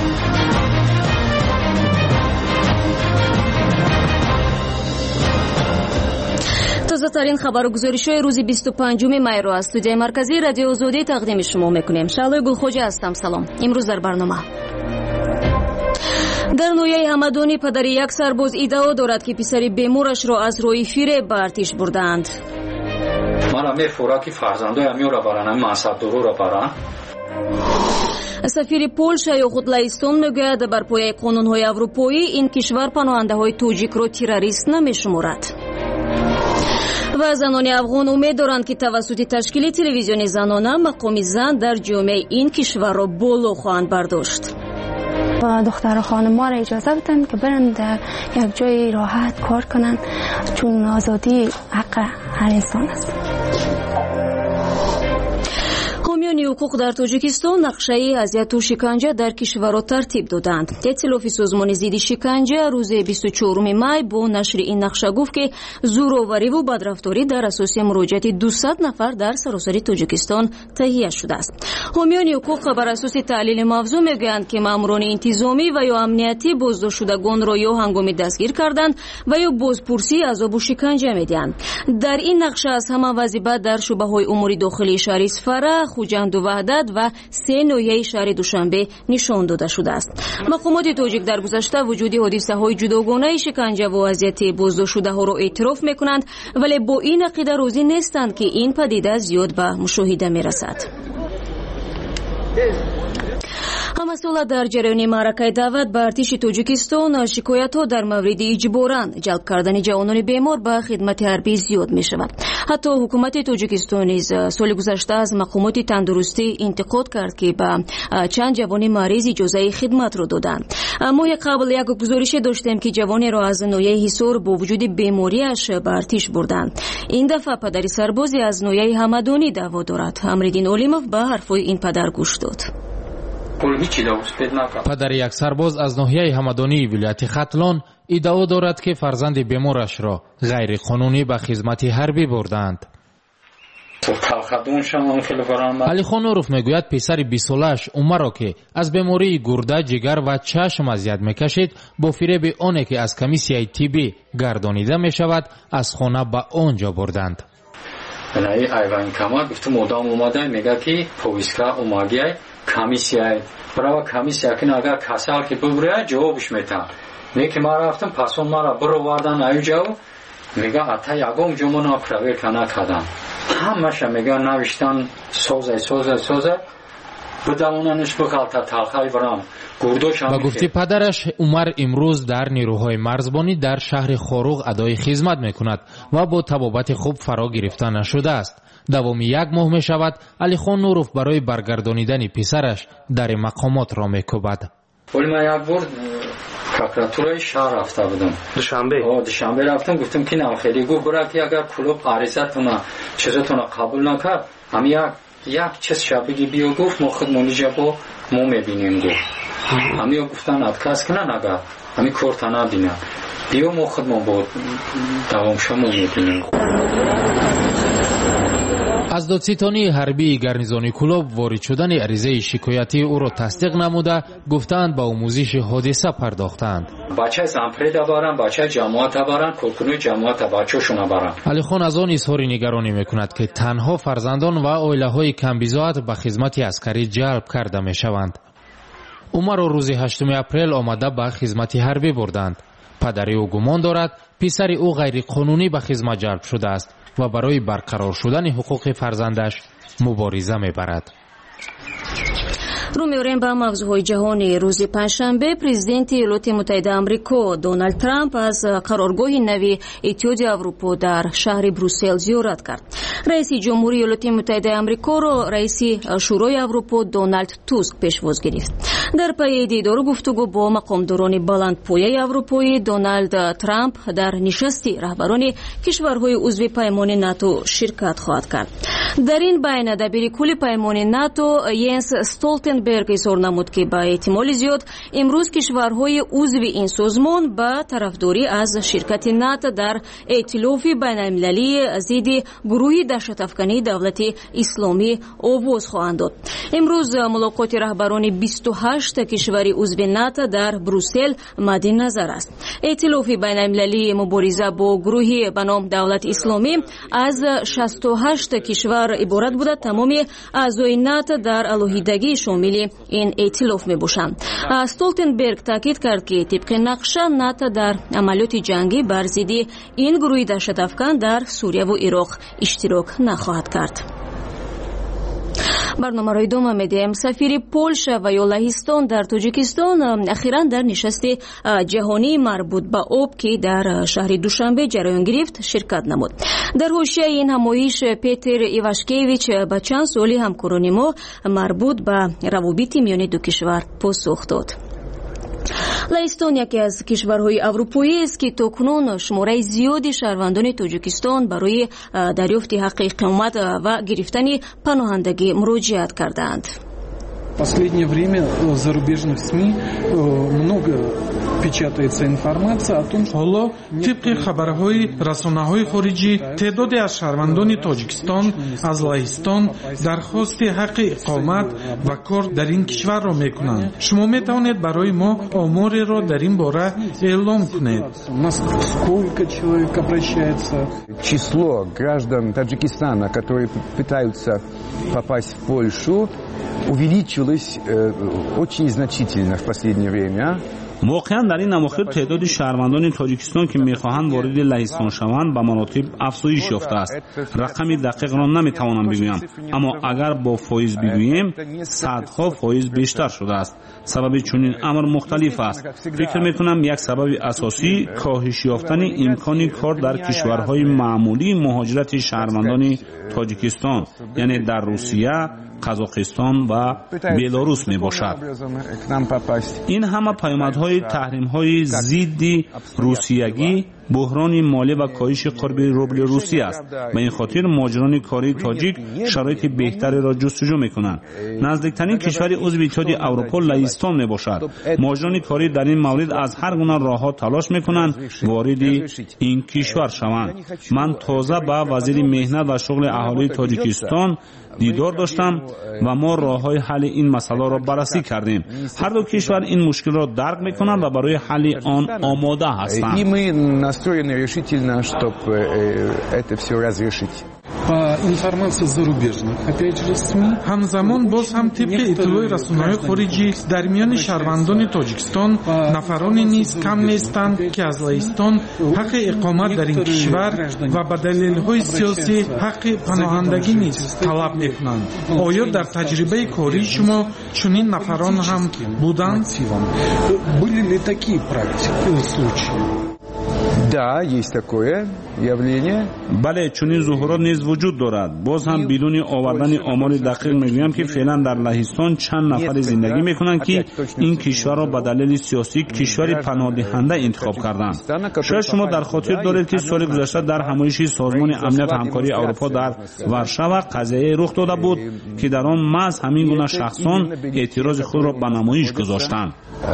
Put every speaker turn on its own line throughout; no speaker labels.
تازه‌ترین خبرگزاری‌های روز 25 می را از استودیوی مرکزی رادیو آزادی تقدیم شما می‌کنیم. شعله گلخوجه هستم. سلام. امروز در برنامه در نویه حمدانی پدر یک سرباز ادعا دارد که پسر بیمارش را از روی فیره به ارتش بردند.
من می‌فورا که فرزندایم می‌را برن منصب درو را برن.
سفیر پولشا یخود لهستان میگوید بر پایه قانون‌های اروپایی این کشور پناهنده‌های توجیک را تروریست نمی‌شمارد. و زنان افغان امید دارند که توسط تشکیل تلویزیون زنانه مقام زن در جامعه این کشور را بالا خواهند برداشت.
دختر و خانم‌ها را اجازه بدن که برن در یک جای راحت کار کنن، چون آزادی حق هر انسان است.
حامیان حقوق در تاجیکستان نقشه اذیت و شکنجه در کشور را ترتیب دادند. ائتلاف سازمان ضد شکنجه روز 24 می با نشر این نقشه گفت که زورآوری و بدرفتاری در اساس مراجعت 200 نفر در سراسر تاجیکستان تهیه شده است. حامیان حقوق بر اساس تحلیل موضوع میگویند که ماموران انتظامی و یا امنیتی بازداشت شدگان را یا هنگامی دستگیر کردند و یا بازپرسی عذاب و شکنجه میدهند. در این نقشه از همه وظیفه در شعبه‌های امور داخلی شهر اصفهان، خوجند و وحدت و 3 ناحیه شهر دوشنبه نشان داده شده است. مقامات تاجیک در گذشته وجود حادثه‌های جداگانه شکنجه و اذیت بازداشت شده‌ها را اعتراف می‌کنند، ولی با این عقیده راضی نیستند که این پدیده زیاد به مشاهده می‌رسد. همساله در جریان معرکه دعوت به ارتش تاجیکستان شکایت‌ها در مورد اجباراً جلب کردن جوانان بیمار به خدمت حربی زیاد می‌شود. حتی حکومت تاجیکستان نیز سال گذشته از مقامات تندرستی انتقاد کرد که به چند جوان مریض اجازه خدمت را دادند. ماه قبل یک گزارش داشتیم که جوانی را از ناحیه حصار با وجود بیماریش به ارتش بردند. این دفعه پدر سربازی از ناحیه حمدانی دعوا دارد. امرالدین علیموف به حرفای این پدر گوش داد.
پدر یک سرباز از ناحیه حمدانی ولایت ختلان ادعا دارد که فرزند بیمارش را غیر قانونی به خدمت حربی بردند. علی خان نوروف میگوید پسر 20 سالش عمر را که از بیماری گرده، جگر و چشم اذیت میکشید با فریب آنی که از کمیسیای طبی گردانیده میشود از خانه به آنجا بردند.
بنای ایوان کمال گفت مدام اومده میگه که پویسکا اوماگی کمیسیای برای کمیسیا که اگر کسال که ببره جوابش میتن. میگه ما رفتم پاسون ما را برو واردن ایجاو میگه حتی یکم جمعنا پرویر کنه کردن. همش میگه نوشتن سوزه بدموننش بخالتا تلخای برام گردوش هم.
و گفتی پدرش عمر امروز در نیروهای مرزبانی در شهر خاروغ ادای خدمت میکند و با طبابت خوب فرا گرفته نشده است. دوام 1 ماه می شود علی خان نوروف برای برگردانیدن پسرش در مقامات را میکوبد.
ولی من یک بار پروکراتورای شهر رفته بودم. دوشنبه رفتم گفتم که نه خیلی گفت برای که اگر کلوب عریضتون چیزتون قبول نکرد هم یک چیز شبیه بیو گفت ما خودمونی جبا ما میبینیم گفت همی گفتن ادکاس کنن اگر همی کورتا نبینن بیو ما خودمون با دوام شما میبینیم.
از دادستانی حربی گارنیزون کلوب وارد شدن عریضه شکایتی او را تصدیق نموده گفتند با آموزش حادثه پرداختند.
بچه زنپرده بارن، بچه جماعت بارن، کلکنوی جماعت بچه‌شون بارن.
علی خان از آن اظهار نگرانی میکند که تنها فرزندان و عائله‌های کم بضاعت به خدمت عسکری جلب کرده میشوند. عمر را روز 8 اپریل آمده به خدمت حربی بردند. پدر او گمان دارد پسر او غیر قانونی به خدمت جلب شده است و برای برقرار شدن حقوق فرزندش مبارزه میبرد.
رو می‌آوریم به موضوعهای جهانی. روز پنجشنبه پرزیدنت ایالات متحده آمریکا دونالد ترامپ از قرارگاه نوی اتحادیه اروپا در شهر بروسل زیارت کرد. رئیس جمهوری ایالات متحده آمریکا را رئیس شورای اروپا دونالد توسک پیشواز گرفت. در پی دیدار و گفتگو با مقامداران بلندپایه اروپایی دونالد ترامپ در نشست رهبران کشورهای عضو پیمان ناتو شرکت خواهد کرد. در این بین دبیر کل پیمان ناتو ینس استولتنبرگ Столтенберг изҳор намуд, ки ба эҳтимоли зиёд имрӯз кишварҳои узви ин созмон ба тарафдорӣ аз ширкати НАТО дар эътилофи байналмилалии зидди гурӯҳи даҳшатафкании давлати исломӣ овоз хоҳанд дод. имрӯз мулоқоти раҳбарони 28 кишвари узви НАТО дар Брюссел мадди назар аст. эътилофи байналмилалии мубориза бо гурӯҳи ба ном давлати исломӣ аз 68 кишвар иборат буда тамоми аъзои НАТО дар алоҳидагӣ шомили ин эътилоф мебошанд. Столтенберг таъкид кард, ки тибқи нақша НАТО дар амалиёти ҷангӣ бар зидди ин гурӯҳи даҳшатафкан дар Сурияву Ироқ иштирок нахоҳад кард. барномаро идома медиҳем. сафири Полша ва ё Лаҳистон дар Тоҷикистон ахиран дар нишасти ҷаҳонӣ марбут ба об, ки дар шаҳри Душанбе ҷараён гирифт, ширкат намуд. дар ҳошияи ин ҳамоиш Петр Ивашкевич ба чанд суоли ҳамкорони мо марбут ба равобити миёни ду кишвар посух дод. Лаҳистон яке аз кишварҳои аврупоиест, ки токунун шумораи зиёди шаҳрвандони Тоҷикистон барои дарёфти ҳаққи иқомат ва гирифтани паноҳандагӣ муроҷиат кардаанд.
В последнее время в зарубежных СМИ много печатается информация о том, что
ҳоло тибқи хабарҳои расонаҳои хориҷӣ теъдоде аз шаҳрвандони Тоҷикистон аз Лаҳистон дархости ҳаққи иқомат ва кор дар ин кишварро мекунанд. Шумо метавонед барои мо омореро дар ин бора эълом кунед?
у нас сколько человек обращается?
Число граждан Таджикистана, которые пытаются попасть в Польшу, увеличилось очень значительно в последнее время.
واقعا در این اواخر تعداد شهروندان تاجیکستان که میخواهند وارد لهستان شوند به مراتب افزایش یافته است. رقم دقیق را نمیتوانم بگویم، اما اگر با فایز بگوییم صدها فایز بیشتر شده است. سبب چنین امر مختلف است. فکر میکنم یک سبب اساسی کاهش یافتن امکان کار در کشورهای معمولی مهاجرت شهروندان تاجیکستان، یعنی در روسیه، قزاقستان و بلاروس می باشد. این همه پیامدهای تحریم‌های ضد روسیگی، بحران مالی و کاهش قرب روبل روسی است. به این خاطر مهاجران کاری تاجیک شرایط بهتری را جستجو می‌کنند. نزدیکترین کشور عضو اتحادیه اروپا لهستان میباشد. مهاجران کاری در این مورد از هر گونه راه‌ها تلاش می‌کنند وارد این کشور شوند. من تازه با وزیر مهنت و شغل اهالی تاجیکستان دیدار داشتم و ما راه‌های حل این مسئله را بررسی کردیم. هر دو کشور این مشکل را درک می‌کنند و برای حل آن آماده هستند.
Настроены решительно, чтобы это все разрешить.
По информации зарубежных, опять же, СМИ.
ҳамзамон боз ҳам тибқи иттилои расонаҳои хориҷӣ дар миёни шаҳрвандони Тоҷикистон нафароне низ кам нестанд, ки аз Лаҳистон ҳаққи иқомат дар ин кишвар ва ба далелҳои сиёсӣ ҳаққи паноҳандагӣ низ талаб мекунанд. оё дар таҷрибаи кории шумо чунин нафарон ҳам буданд?
Были ли такие практики, случаи?
Да, есть такое явление.
بله، چنین ظهورات نیز وجود دارد. باز هم بدون آوردن آمار دقیق میگویم که فعلا در لهستان چند نفر زندگی میکنند که این کشور را به دلیل سیاسی کشوری پناهدهنده انتخاب کردند. شاید شما در خاطر دارید که سال گذشته در همایش سازمان امنیت همکاری اروپا در ورشاو قضیه رخ داده بود که در آن محض همین گونه شخصان اعتراض خود را به نمایش گذاشتند.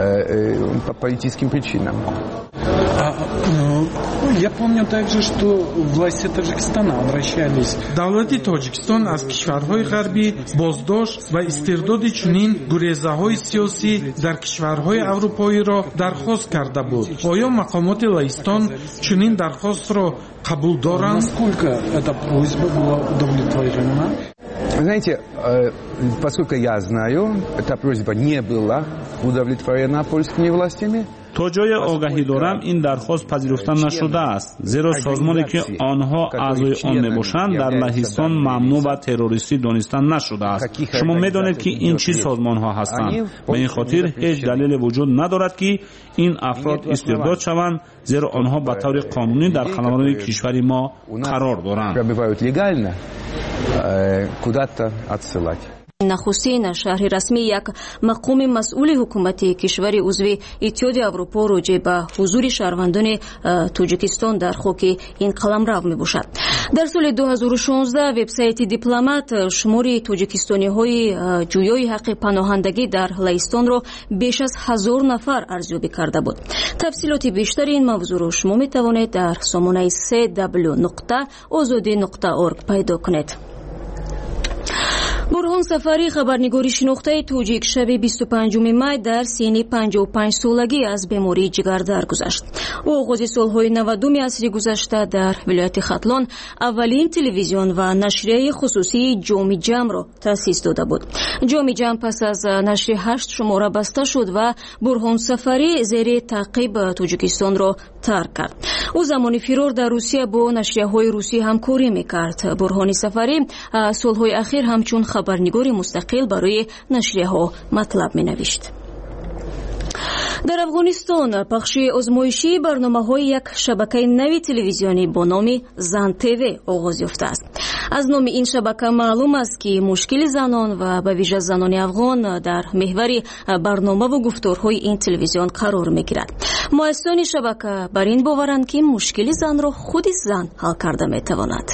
Я помню также, что власти Таджикистана обращались.
Давлати Тоҷикистон аз кишварҳои ғарбӣ боздошт ва истирдоди чунин гурезаҳои сиёсӣ дар кишварҳои аврупоиро дархост карда буд. оё мақомоти Лаҳистон чунин дархостро қабул доранд?
Насколько эта просьба была удовлетворена?
Знаете, поскольку я знаю, эта просьба не была удовлетворена польскими властями.
تا جای آگاهی دارم این درخواست پذیرفته نشده است، زیرا سازمانی که آنها اعضای آن میباشند در لهستان ممنوع و تروریستی دانسته نشده است. شما میدانید که این چه سازمان ها هستند. به این خاطر هیچ دلیل وجود ندارد که این افراد استرداد شوند، زیرا آنها به طور قانونی در خانواده کشور ما قرار دارند.
нахустин шаҳри расмӣ як мақоми масъули ҳукумати кишвари узви иттиҳоди аврупо роҷеъ ба ҳузури шаҳрвандони тоҷикистон дар хоки ин қаламрав мебошад. дар соли 2016 вебсайти дипломат шумори тоҷикистониҳои ҷӯёи ҳаққи паноҳандагӣ дар лаҳистонро беш аз 1000 нафар арзёбӣ карда буд. тафсилоти бештари ин мавзӯъро шумо метавонед дар сомонаи cw.ozodi.org пайдо кунед. бурҳон сафарӣ хабарнигори шинохтаи тоҷик шаби 25 май дар синни 55 солагӣ аз бемории ҷигар даргузашт. ӯ оғози солҳои 90-уми асри гузашта дар вилояти хатлон аввалин телевизион ва нашрияи хусусии ҷоми ҷамъро таъсис дода буд. ҷоми ҷамъ пас аз нашри 8 шумора баста шуд ва бурҳон сафарӣ зери таъқиб тоҷикистонро тарк кард. ӯ замони фирор дар русия бо нашрияҳои русӣ ҳамкорӣ мекард. бурҳони сафарӣ солҳои ахир ҳамчун хабарнигори мустақил барои нашрияҳо матлаб менавишт. дар афғонистон пахши озмоишии барномаҳои як шабакаи нави телевизионӣ бо номи Zan TV оғоз ёфтааст. аз номи ин шабака маълум аст ки мушкили занон ва ба вижа занони афғон дар меҳвари барномаву гуфторҳои ин телевизион қарор мегирад. муассисони шабака бар ин боваранд ки мушкили занро худи зан ҳал карда метавонад.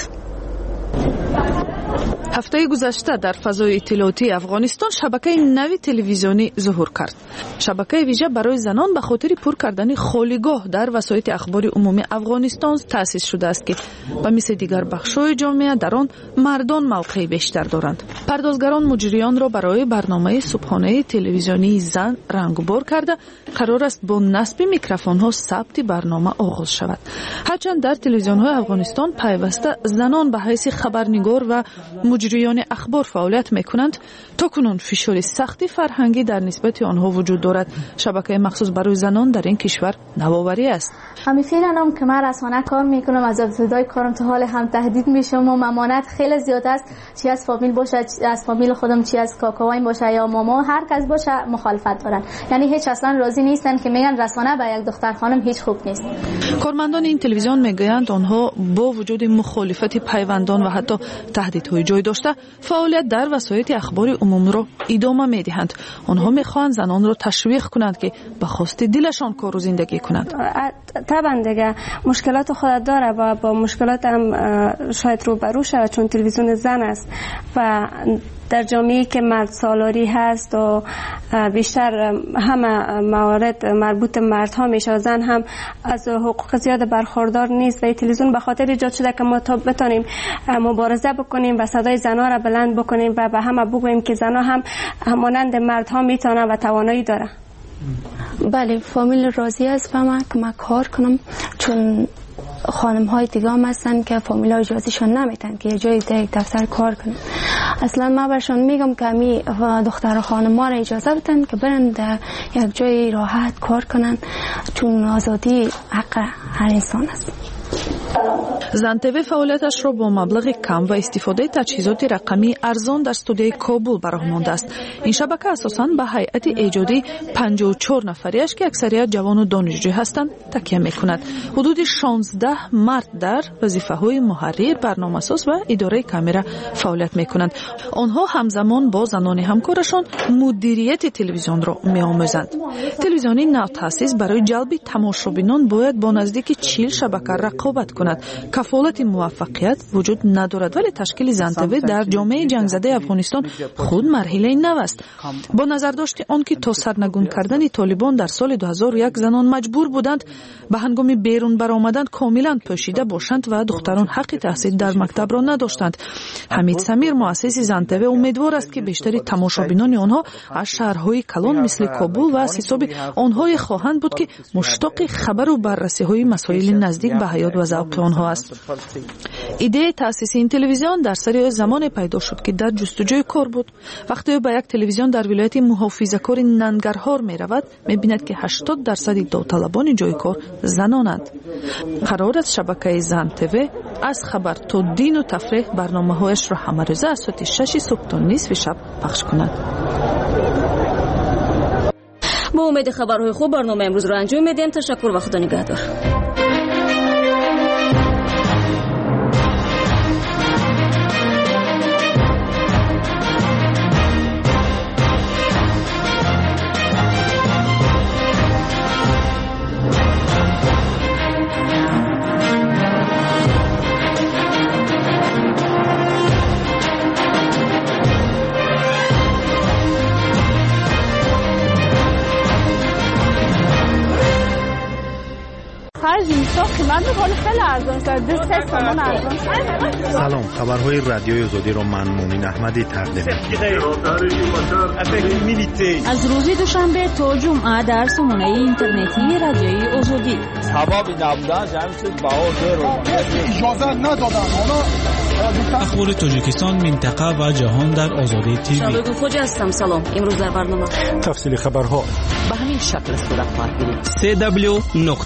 ҳафтаи гузашта дар фазои иттилоотии афғонистон шабакаи нави телевизионӣ зуҳур кард. шабакаи вижа барои занон ба хотири пур кардани холигоҳ дар васоити ахбори умумии афғонистон таъсис шудааст ки ба мисли дигар бахшҳои ҷомеа дар он мардон мавқеи бештар доранд. пардозгарон муҷриёнро барои барномаи субҳонаи телевизионии зан рангбор карда қарор аст бо насби микрофонҳо сабти барнома оғоз шавад. ҳарчанд дар телевизионҳои афғонистон пайваста занон ба ҳайси хабарнигор ва муҷриёни ахбор фаъолият мекунанд, то кунун фишори сахти фарҳангӣ дар нисбати онҳо вуҷуд дорад. шабакаи махсус барои занон дар ин кишвар навоварӣ аст.
می‌فهمم که من رسانه کار میکنم، از ابتدای کارم تا حال هم تهدید میشم و ممانعت خیلی زیاد است، چی از فامیل باشه، چی از فامیل خودم، چی از کاکاوایم باشه یا ماما، هر کس باشه مخالفت دارن. یعنی هیچ اصلا راضی نیستن که میگن رسانه به یک دختر خانم هیچ خوب نیست. کارمندان این تلویزیون میگویند آنها با وجود مخالفت پیوندان و حتی تهدیدهای جای داشته فعالیت در وسایل اخباری عمومی را ادامه میدهند. آنها میخواهند زنان را تشویق کنند که به خواست دلشان کار و زندگی کنند.
طبعا دیگه مشکلات خود داره و با مشکلات هم شاید روبرو شود چون تلویزیون زن است و در جامعه‌ای که مرد سالاری هست و بیشتر همه موارد مربوط به مردها میشه و زن هم از حقوق زیاد برخوردار نیست و این تلویزیون به خاطر ایجاد شده که ما تا بتونیم مبارزه بکنیم و صدای زنها را بلند بکنیم و به همه بگوییم که زنها هم همانند مردها میتونن و توانایی داره.
بله فامیل راضی است و من که من کار کنم چون خانم های دیگه هم هستن که فامیل ها اجازهشون نمیتن که یه جای در یک دفتر کار کنن. اصلا من برشان میگم که امی دختر خانم ها را اجازه بدن که برن در یک جای راحت کار کنن چون آزادی حق هر انسان است.
Zan TV фаъолияташ ро бо маблағи кам ва истифодаи таҷҳизоти рақамии арзон дар студияи Кобул бароҳ мондааст. Ин шабака асосан ба ҳайати эҷоди 54 нафариаш ки аксарият ҷавону донишҷӯ ҳастанд такя мекунад. ҳудуди 16 мард дар вазифаҳои муҳаррир, барномасоз ва идораи камера фаъолият мекунанд. онҳо ҳамзамон бо занони ҳамкорашон мудирияти телевизионро меомӯзанд. телевизиони навтаъсис барои ҷалби тамошобинон бояд бо наздики 40 шабака рақобат кунад. кафолати муваффақият вуҷуд надорад, вале ташкили Zan TV дар ҷомеаи ҷангзадаи Афғонистон худ марҳилаи нав аст. бо назардошти он ки то сарнагун кардани толибон дар соли 2001 занон маҷбур буданд ба ҳангоми берун баромадан комилан пӯшида бошанд ва духтарон ҳаққи таҳсил дар мактабро надоштанд. ҳамид самир муассиси Zan TV умедвор аст ки бештари тамошобинони онҳо аз шаҳрҳои калон мисли Кобул ва аз ҳисоби онҳое хоҳанд буд ки муштоқи хабару баррасиҳои масоили наздик ба ҳаёт ва завқи онҳо аст. идеяи таъсиси ин телевизион дар сари ӯ замоне пайдо шуд ки дар ҷустуҷӯи кор буд. вақте ӯ ба як телевизион дар вилояти муҳофизакори Нангарҳор меравад, мебинад ки 80% довталабони ҷойи кор занонанд. қарор аст шабакаи Zan TV аз хабар то дину тафреҳ барномаҳояшро ҳамарӯза аз соати 6 субҳ то нисфи шаб пахш кунад.
با امید خبرهای خوب برنامه امروز را انجام میدیم. تشکر و خدا نگهدار.
خرج ساخت من حال خیلی ارزان است. 3 تومان ارزان.
سلام، خبرهای رادیوی آزادی را من مومن احمدی تقدیم می‌کنم.
از روز دوشنبه تا جمعه در سامانه اینترنتی رادیوی آزادی.
سبب نبودن جمعیت بهادر اجازه ندادن.
اخبار تاجیکستان، منطقه و جهان در آزادی تیوی.
شبگو خوجا هستم. سلام. امروز در برنامه
تفصیل خبرها
به همین شکل صورت خواهد گرفت.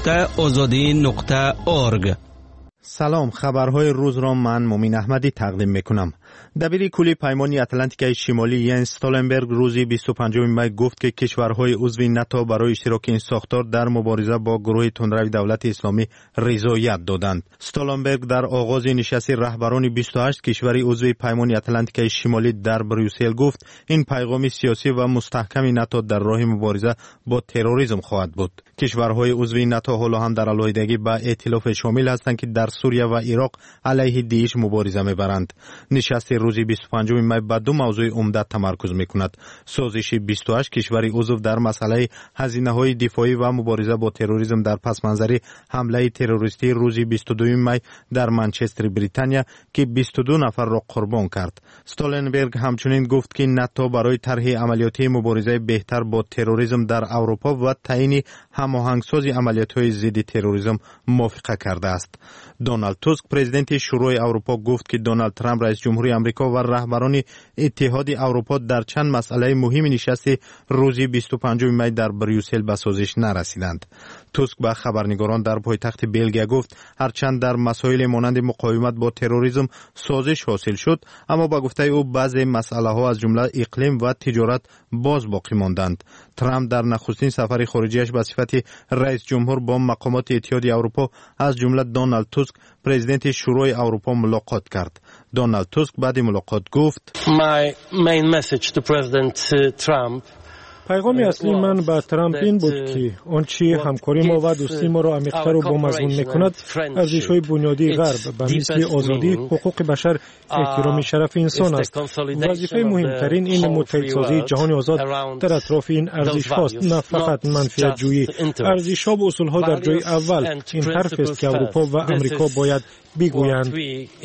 www.azadi.org.
سلام، خبرهای روز را من مومن احمدی تقدیم میکنم. دبیر کلی پیمانی اتلانتیکای شمالی ینس استولنبرگ روزی 25 می گفت که کشورهای عضو ناتو برای اشتراک این ساختار در مبارزه با گروه تندروی دولت اسلامی رضایت دادند. استولنبرگ در آغاز نشست رهبران 28 کشور عضو پیمانی اتلانتیکای شمالی در بروکسل گفت این پیغام سیاسی و مستحکم ناتو در راه مبارزه با تروریسم خواهد بود. کشورهای عضو ناتو حالا هم در علیحدگی با ائتلاف شامل هستند که در سوریه و عراق علیه داعش مبارزه می‌برند. نشست روزی 25 می بر دو موضوع عمده تمرکز می‌کند: سازش 28 کشور عضو در مسئله هزینه‌های دفاعی و مبارزه با تروریسم در پس منظر حمله تروریستی روزی 22 می در منچستر بریتانیا که 22 نفر را قربان کرد. استولنبرگ همچنین گفت که ناتو برای طرح عملیاتی مبارزه بهتر با تروریسم در اروپا و تعیین هماهنگسازی عملیات‌های ضد تروریسم موافقت کرده است. دونالد توسک پرزیدنت شورای اروپا گفت که دونالد ترامپ رئیس جمهوری آمریکا و رهبران اتحاد اروپا در چند مسئله مهم نشست روزی 25 می در بروکسل به سازش نرسیدند. توسک به خبرنگاران در پایتخت بلژیک گفت هرچند در مسائل مانند مقاومت با تروریسم سازش حاصل شد، اما با گفته او بعضی مسئله ها از جمله اقلیم و تجارت باز باقی ماندند. ترامپ در نخستین سفر خارجیش به صفت رئیس جمهور با مقامات اتحاد اروپا از جمله دونالد توسک پرزیدنت شورای اروپا ملاقات کرد. دونالد توسک بعد ملاقات گفت:
My main message to President Trump
پیغام اصلی من به ترامپ این بود که آنچه همکاری ما و دوستی ما را عمیق‌تر و بامضمون می‌کند ارزش‌های بنیادی غرب به مثل آزادی، حقوق بشر، احترام شرف انسان است. وظیفه مهمترین این متحدسازی جهان آزاد در اطراف این ارزش‌هاست، نه فقط منفعت جویی. ارزش‌ها و اصول‌ها در جای اول. این حرف است که اروپا و آمریکا باید بگویند.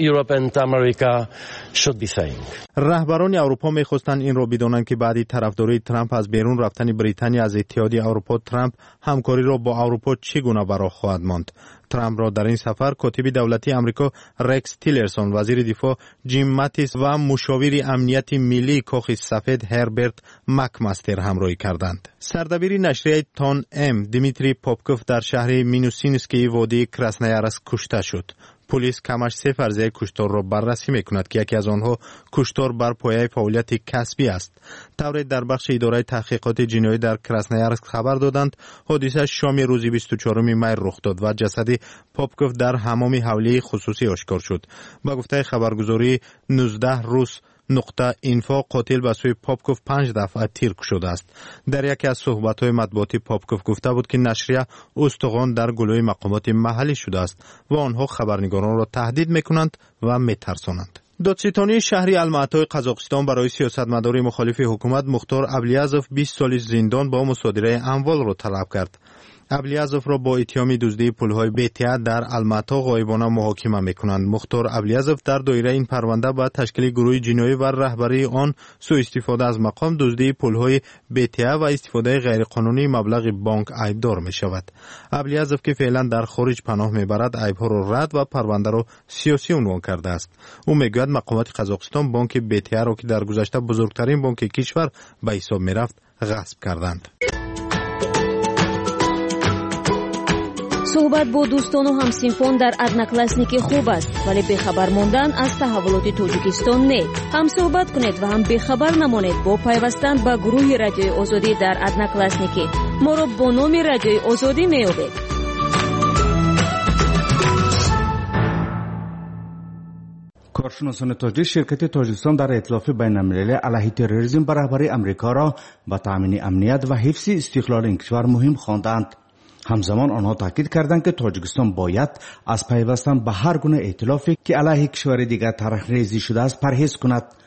رهبران اروپا می‌خواستند این را بدانند که بعد طرفداری ترامپ از بیرون رفتن بریتانیا از اتحاد اروپا، ترامپ همکاری را با اروپا چگونه برای خواهد ماند. ترامپ را در این سفر کاتب دولتی آمریکا رکس تیلرسون، وزیر دفاع جیم ماتیس و مشاور امنیت ملی کاخ سفید هربرت مکمستر همراهی کردند. سردبیر نشریه تان ام دیمیتری پاپکوف در شهر مینوسینسکی وادی کراسنایارسک کشته شد. پلیس کمش 3 فرضیه کشتار را بررسی میکند که یکی از آنها کشتار بر پایه فعالیت کسبی است. طوری در بخش اداره تحقیقات جنایی در کراسنایارسک خبر دادند حادثه شام روز 24 می رخ داد و جسد پاپکوف در حمام حولی خصوصی آشکار شد. با گفته خبرگزاری 19 روز نقطه اینفا قاتل به سوی پاپکوف 5 دفعه تیر شده است. در یکی از صحبت‌های مطبوعاتی پاپکوف گفته بود که نشریه استخوان در گلوی مقامات محلی شده است و آنها خبرنگاران را تهدید می‌کنند و می‌ترسانند. دادستانی شهر الماتای قزاقستان برای سیاستمدار مخالف حکومت مختار ابلیازوف 20 سال زندان با مصادره اموال را طلب کرد. ابلیازوف را با اتهام دزدی پولهای BTA در الماتا غایبانه محاکمه می‌کنند. مختار ابلیازوف در دایره این پرونده با تشکیل گروه جنایی و رهبری آن سوء استفاده از مقام دزدی پولهای BTA و استفاده غیرقانونی مبلغ بانک عیبدار می‌شود. ابلیازوف که فعلا در خارج پناه می‌برد عیب‌ها را رد و پرونده را سیاسی عنوان کرده است. او می‌گوید مقامات قزاقستان بانک BTA را که در گذشته بزرگترین بانک کشور به حساب می‌رفت غصب کردند.
صحبت با دوستان و همسنفان در ادناکلاسنیکی خوب است، ولی بخبر ماندن از تحولات تاجیکستان نه. هم صحبت کنید و هم بخبر نمانید با پیوستن به گروه رادیوی آزادی در ادناکلاسنیکی. ما را با نام رادیوی آزادی میابید.
کارشناسان تاجیک شرکت تاجیکستان در ائتلاف بین‌المللی علیه تروریسم به رهبری آمریکا را با تامین امنیت و حفظ استقلال این کشور مهم خواندند. همزمان آنها تاکید کردند که تاجیکستان باید از پیوستن به هر گونه ائتلافی که علیه کشور دیگر طرحریزی شده است پرهیز کند.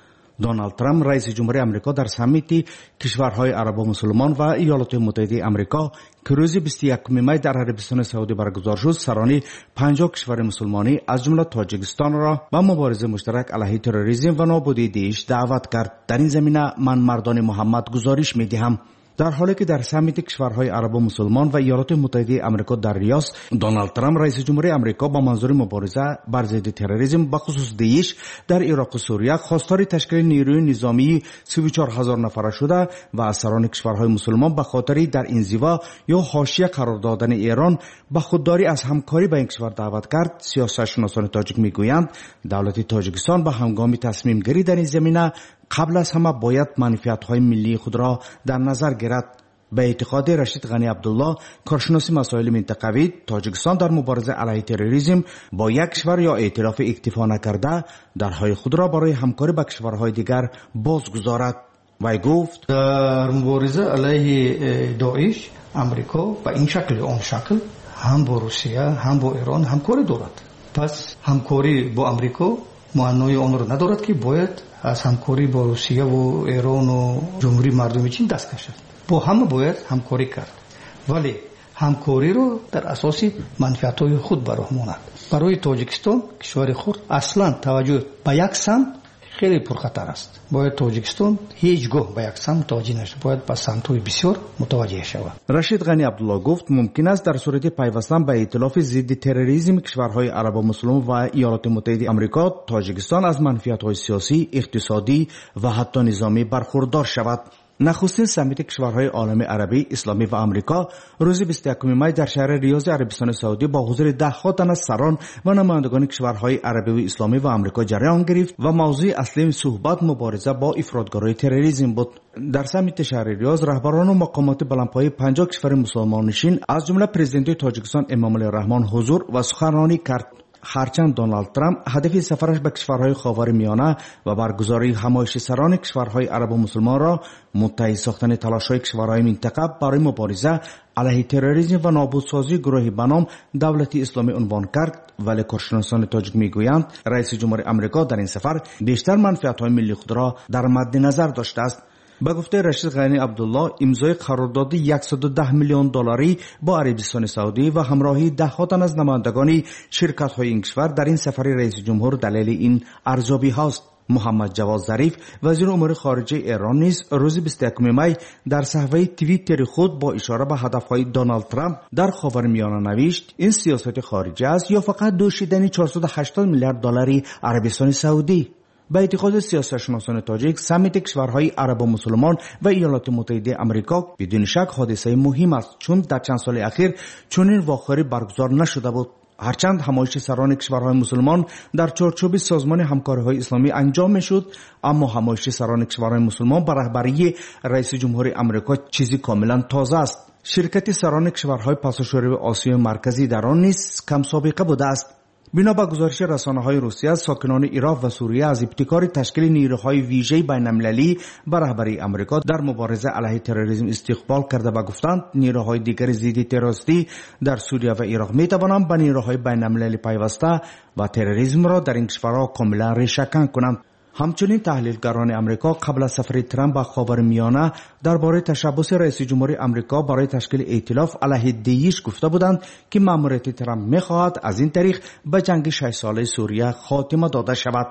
دونالد ترامپ رئیس جمهوری آمریکا در سمیت کشورهای عرب و مسلمان و ایالات متحده آمریکا که روز 21 می در عربستان سعودی برگزار شد سران 50 کشور مسلمانی از جمله تاجیکستان را به مبارزه مشترک علیه تروریسم و نابودی داعش دعوت کرد. در این زمینه من مردان محمد گزارش می دهم. در حالی که در سمیت کشورهای عرب و مسلمان و ایالات متحده آمریکا در ریاض دونالد ترامپ رئیس جمهوری آمریکا با منظور مبارزه بر ضد تروریسم به خصوص داعش در عراق و سوریه خواستار تشکیل نیروی نظامی 34000 نفره شده و از سران کشورهای مسلمان به خاطر در انزوا یا حاشیه قرار دادن ایران به خودداری از همکاری با این کشور دعوت کرد. سیاستشناسان تاجیک میگویند دولت تاجیکستان به هنگام تصمیم گیری در این زمینه قبل از همه باید منفعت‌های ملی خود را در نظر گیرد. به اعتقاد رشید غنی عبدالله کارشناس مسائل منطقوی، تاجیکستان در مبارزه علیه تروریسم با یک کشور یا ائتلاف اکتفا نکرده درهای خود را برای همکاری با کشورهای دیگر باز گذارد. وی گفت
در مبارزه علیه داعش امریکا به این شکل آن شکل هم با روسیه هم با ایران همکاری دارد. پس همکاری با امریکا معنای آن را ندارد که باید از همکاری با روسیه و ایران و جمهوری مردمی چین دست کشد. با همه باید همکاری کرد، ولی همکاری رو در اساس منفعت‌های خود برهماند. برای تاجیکستان کشور خود اصلا توجه به یک سمت خیلی پرخطر است. باید تاجیکستان هیچگاه به یک سمت متوجه نشود، باید به سمت‌های بسیار متوجه شود.
رشید غنی عبدالله گفت ممکن است در صورت پیوستن به ائتلاف ضد تروریسم کشورهای عرب و مسلمان و ایالات متحده آمریکا تاجیکستان از منفعت‌های سیاسی، اقتصادی و حتی نظامی برخوردار شود. نخستین سمیت کشورهای عالم عربی، اسلامی و آمریکا روز 21 می در شهر ریاض عربستان سعودی با حضور ده‌ها تن از سران و نمایندگان کشورهای عربی و اسلامی و آمریکا جریان گرفت و موضوع اصلی صحبت مبارزه با افراطگرای تروریسم بود. در سمیت شهر ریاض رهبران و مقامات بلندپایه 50 کشور مسلمان نشین از جمله پرزیدنت تاجیکستان امام الرحمن حضور و سخنرانی کرد. هرچند دونالد ترامپ هدف سفرش به کشورهای خاورمیانه و برگزاری همایش سران کشورهای عرب و مسلمان را متحد ساختن تلاش‌های کشورهای منطقه برای مبارزه علیه تروریسم و نابودسازی گروهی به نام دولت اسلامی عنوان کرد، ولی کارشناسان تاجیک میگویند رئیس جمهور آمریکا در این سفر بیشتر منفعت‌های ملی خود را در مد نظر داشته است. به گفته رشید غنی عبدالله امضای قرارداد 110 میلیون دلاری با عربستان سعودی و همراهی ده‌ها تن از نمایندگان شرکت‌های این کشور در این سفر رئیس جمهور دلیل این ارزیابی هاست. محمد جواد ظریف وزیر امور خارجه ایران نیز روز 21 می در صفحه توییتر خود با اشاره به هدف‌های دونالد ترامپ در خاورمیانه نوشت این سیاست خارجی است یا فقط دوشیدن 480 میلیارد دلاری عربستان سعودی. به اعتقاد سیاستشناسان تاجیک سمیت کشورهای عرب و مسلمان و ایالات متحده آمریکا بدون شک حادثه مهم است، چون در چند سال اخیر چنین واقعی برگزار نشده بود. هرچند همایش سران کشورهای مسلمان در چارچوب سازمان همکاری‌های اسلامی انجام می‌شد، اما همایش سران کشورهای مسلمان به رهبری رئیس جمهور آمریکا چیزی کاملا تازه است. شرکت سران کشورهای پاساژوری آسیای مرکزی در آن نیز کم سابقه بوده است. بنا به گزارش رسانه‌های روسیه، ساکنان عراق و سوریه از ابتکار تشکیل نیروهای ویژه بین‌المللی به رهبری آمریکا در مبارزه علیه تروریسم استقبال کرده و گفتند نیروهای دیگر ضد تروریستی در سوریه و عراق می‌توانند به نیروهای بین‌المللی پیوسته و تروریسم را در این کشورها کاملا ریشه‌کن کنند. همچنین تحلیلگران آمریکا قبل از سفر ترامپ به خاورمیانه درباره تشبث رئیس جمهور آمریکا برای تشکیل ائتلاف علیه داعش گفته بودند که مأموریت ترامپ می‌خواهد از این طریق به جنگ 6 ساله سوریه خاتمه داده شود.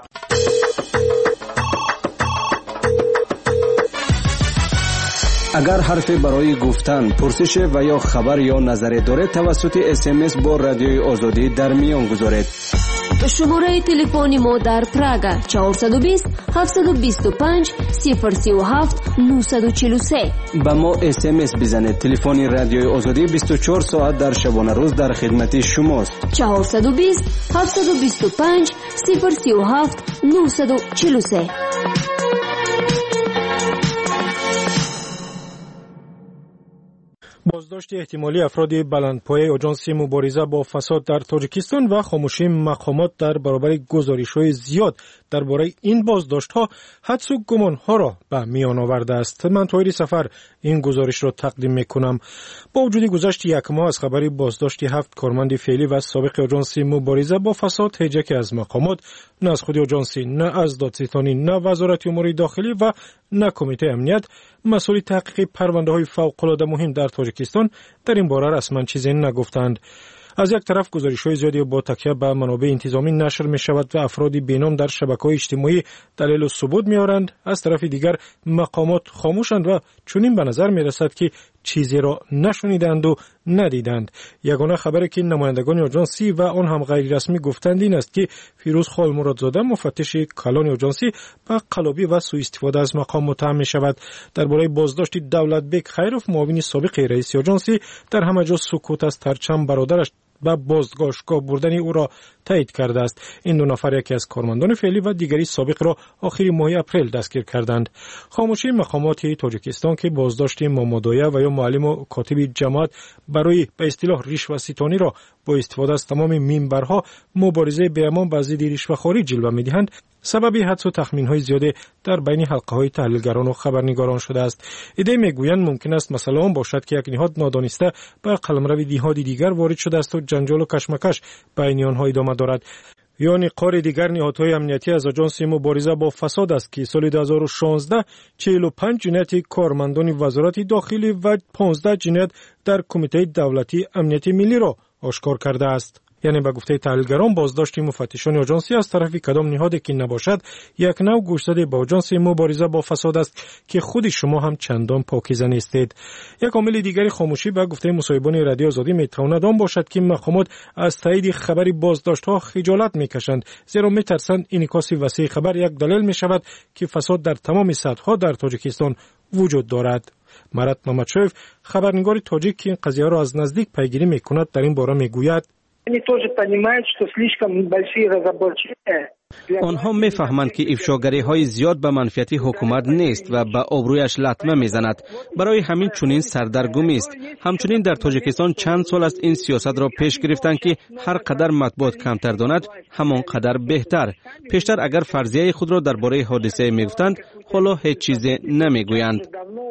اگر حرفی برای گفتن، پرسش و یا خبر یا نظری دارید توسط SMS با رادیوی آزادی در میان گذارید.
شماره تلفنی ما در پراگ 420 725 037 943.
با ما SMS بزنید. تلفن رادیوی آزادی 24 ساعت در شبانه روز در خدمت شماست.
420 725 037 943.
بازداشت احتمالی افراد بلندپایه آژانس مبارزه با فساد در تاجیکستان و خاموشی مقامات در برابر گزارش‌های زیاد درباره این بازداشت‌ها حدس و گمان‌ها را به میان آورده است. من طاهر سفر این گزارش را تقدیم می‌کنم. با وجود گذشت یک ماه از خبر بازداشت 7 کارمند فعلی و سابق آژانس مبارزه با فساد، هیچ یک از مقامات، نه از خود آژانس، نه از دادستانی، نه وزارت امور داخلی و نه کمیته امنیت مسئول تحقیق پرونده‌های فوق‌العاده مهم در تاجیکستان در این باره رسما چیزی نگفتند. از یک طرف گزارش‌های زیادی با تکیه به منابع انتظامی نشر می‌شود و افرادی بی‌نام در شبکه‌های اجتماعی دلیل و ثبوت می‌آورند. از طرف دیگر مقامات خاموشند و چنین به نظر می‌رسد که چیزی را نشنیدند و ندیدند. یگانه خبری که نمایندگان آژانسی و آن هم غیر رسمی گفتند این است که فیروز خال مرادزاده مفتش کلان آژانسی به قلابی و سوء استفاده از مقام متهم می‌شود. درباره بازداشت دولت بیگ خیروف معاون سابق رئیس آژانسی در همه جا سکوت است. هرچند برادرش و بازداشتگاه بردن او را تایید کرده است. این دو نفر یکی از کارمندان فعلی و دیگری سابق را آخر ماه اپریل دستگیر کردند. خاموشی مقامات تاجیکستان که بازداشت مامادویه و یا معلم و کاتب جماعت برای به اصطلاح رشوه‌ستانی را با استفاده از تمام منبرها مبارزه به امان با ضد رشوه‌خواری جلوه می‌دهند، سبب حدس و تخمین‌های زیاده در بین حلقه‌های تحلیلگران و خبرنگاران شده است. ایده میگویند ممکن است مثلا آن باشد که یک نهاد نادانسته به قلمرو نهادی دیگر وارد شده است و جنجال و کشمکش بین آنها ادامه دارد. یا نقار دیگر نهادهای امنیتی از آژانس مبارزه با فساد است که سال 2016 45 جنایت کارمندان وزارت داخلی و 15 جنایت در کمیته دولتی امنیت ملی را آشکار کرده است. یعنی به گفته تحلیلگران بازداشت مفتشان آژانسی از طرف کدام نهادی که نباشد یک نوع گوشزد به آژانس مبارزه با فساد است که خود شما هم چندان پاکیزه نیستید. یک عامل دیگری خاموشی به گفته مصاحبان رادیو آزادی میتواند آن باشد که مقامات از تایید خبری بازداشت‌ها خجالت میکشند، زیرا میترسند انعکاس وسیع خبر یک دلیل میشود که فساد در تمام سطح‌ها در تاجیکستان وجود دارد. مراد محمدشویف خبرنگار تاجیک که این قضیه را از نزدیک پیگیری میکند در این باره میگوید
آنها میفهمند که افشاگری های زیاد به منفیت حکومت نیست و به آبرویش لطمه میزند. برای همین چنین سردرگمی است. همچنین در تاجیکستان چند سال است این سیاست را پیش گرفتند که هر قدر مطبوعات کمتر داند همان قدر بهتر. پیشتر اگر فرضیه خود را درباره حادثه میگفتند، حالا هیچ چیزی نمیگویند.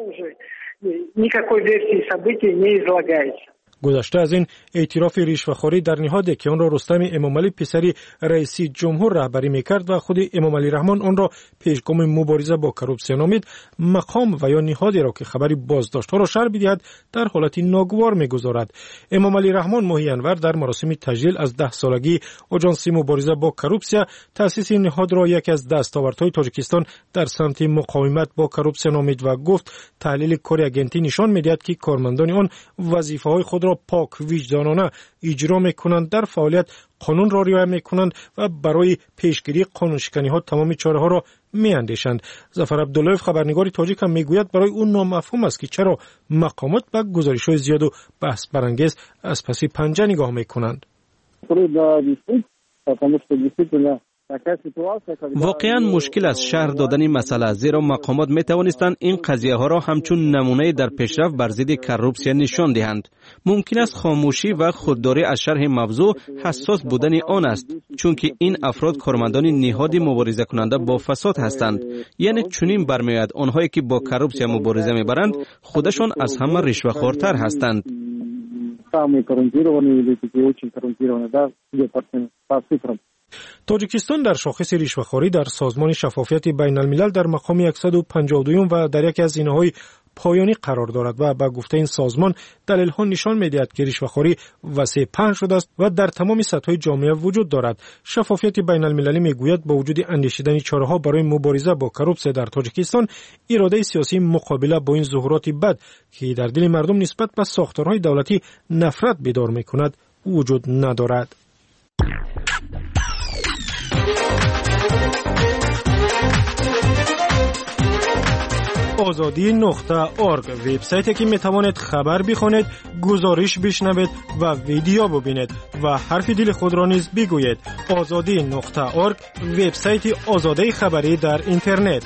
گذشته از این اعتراف رشوه‌خواری در نهادی که آن را رستم امامعلی پسری رئیس جمهور رهبری میکرد و خود امامعلی رحمان آن را پیشگام مبارزه با کروپسیون نامید، مقام و یا نهادی را که خبری بازداشت‌ها را شرح بدهد در حالتی ناگوار میگذارد. امامعلی رحمان ماهی انور در مراسم تجلیل از 10 سالگی آژانس مبارزه با کروپسیا تأسیس این نهاد را یکی از دستاوردهای تاجیکستان در سمت مقاومت با کروپسیون نامید و گفت تحلیل کار آگنتی نشان میدهد که کارمندان آن وظیفه‌های خود را پاک وجدانانه اجرا میکنند، در فعالیت قانون را رعایت میکنند و برای پیشگیری قانون شکنی ها تمام چاره ها را میاندیشند. ظفر عبداللهیف خبرنگار تاجیک هم میگوید برای اون نامفهوم است که چرا مقامات به گزارش های زیاد و بحث برانگیز از پس پنجه نگاه میکنند.
واقعا مشکل است شرح دادن مسئله، زیرا مقامات می توانستند این قضیه ها را همچون نمونه در پیشرفت بر ضد کروپسیون نشان دهند. ممکن است خاموشی و خودداری از شرح موضوع حساس بودن آن است، چون که این افراد کارمندان نهاد مبارزه کننده با فساد هستند. یعنی چنین برمیآید آنهایی که با کروپسیون مبارزه میبرند خودشان از همه رشوه‌خوارتر هستند.
تاجیکستان در شاخص رشوه‌خواری در سازمان شفافیت بین الملل در مقام 152 و در یکی از زینه‌های پایانی قرار دارد و با گفته این سازمان دلیل‌ها نشان می‌دهد که رشوه‌خواری وسیع پهن شده است و در تمام سطح‌های جامعه وجود دارد. شفافیت بین المللی می‌گوید با وجود اندیشیدن چاره‌ها برای مبارزه با کروپسیون در تاجیکستان، اراده سیاسی مقابله با این ظهورات بد که در دل مردم نسبت به ساختارهای دولتی نفرت بیدار می‌کند وجود ندارد. azadi.org وبسایتی که میتوانید خبر بخوانید، گزارش بشنوید و ویدیو ببینید و حرف دل خود را نیز بگویید. azadi.org وبسایت آزادی خبری در اینترنت.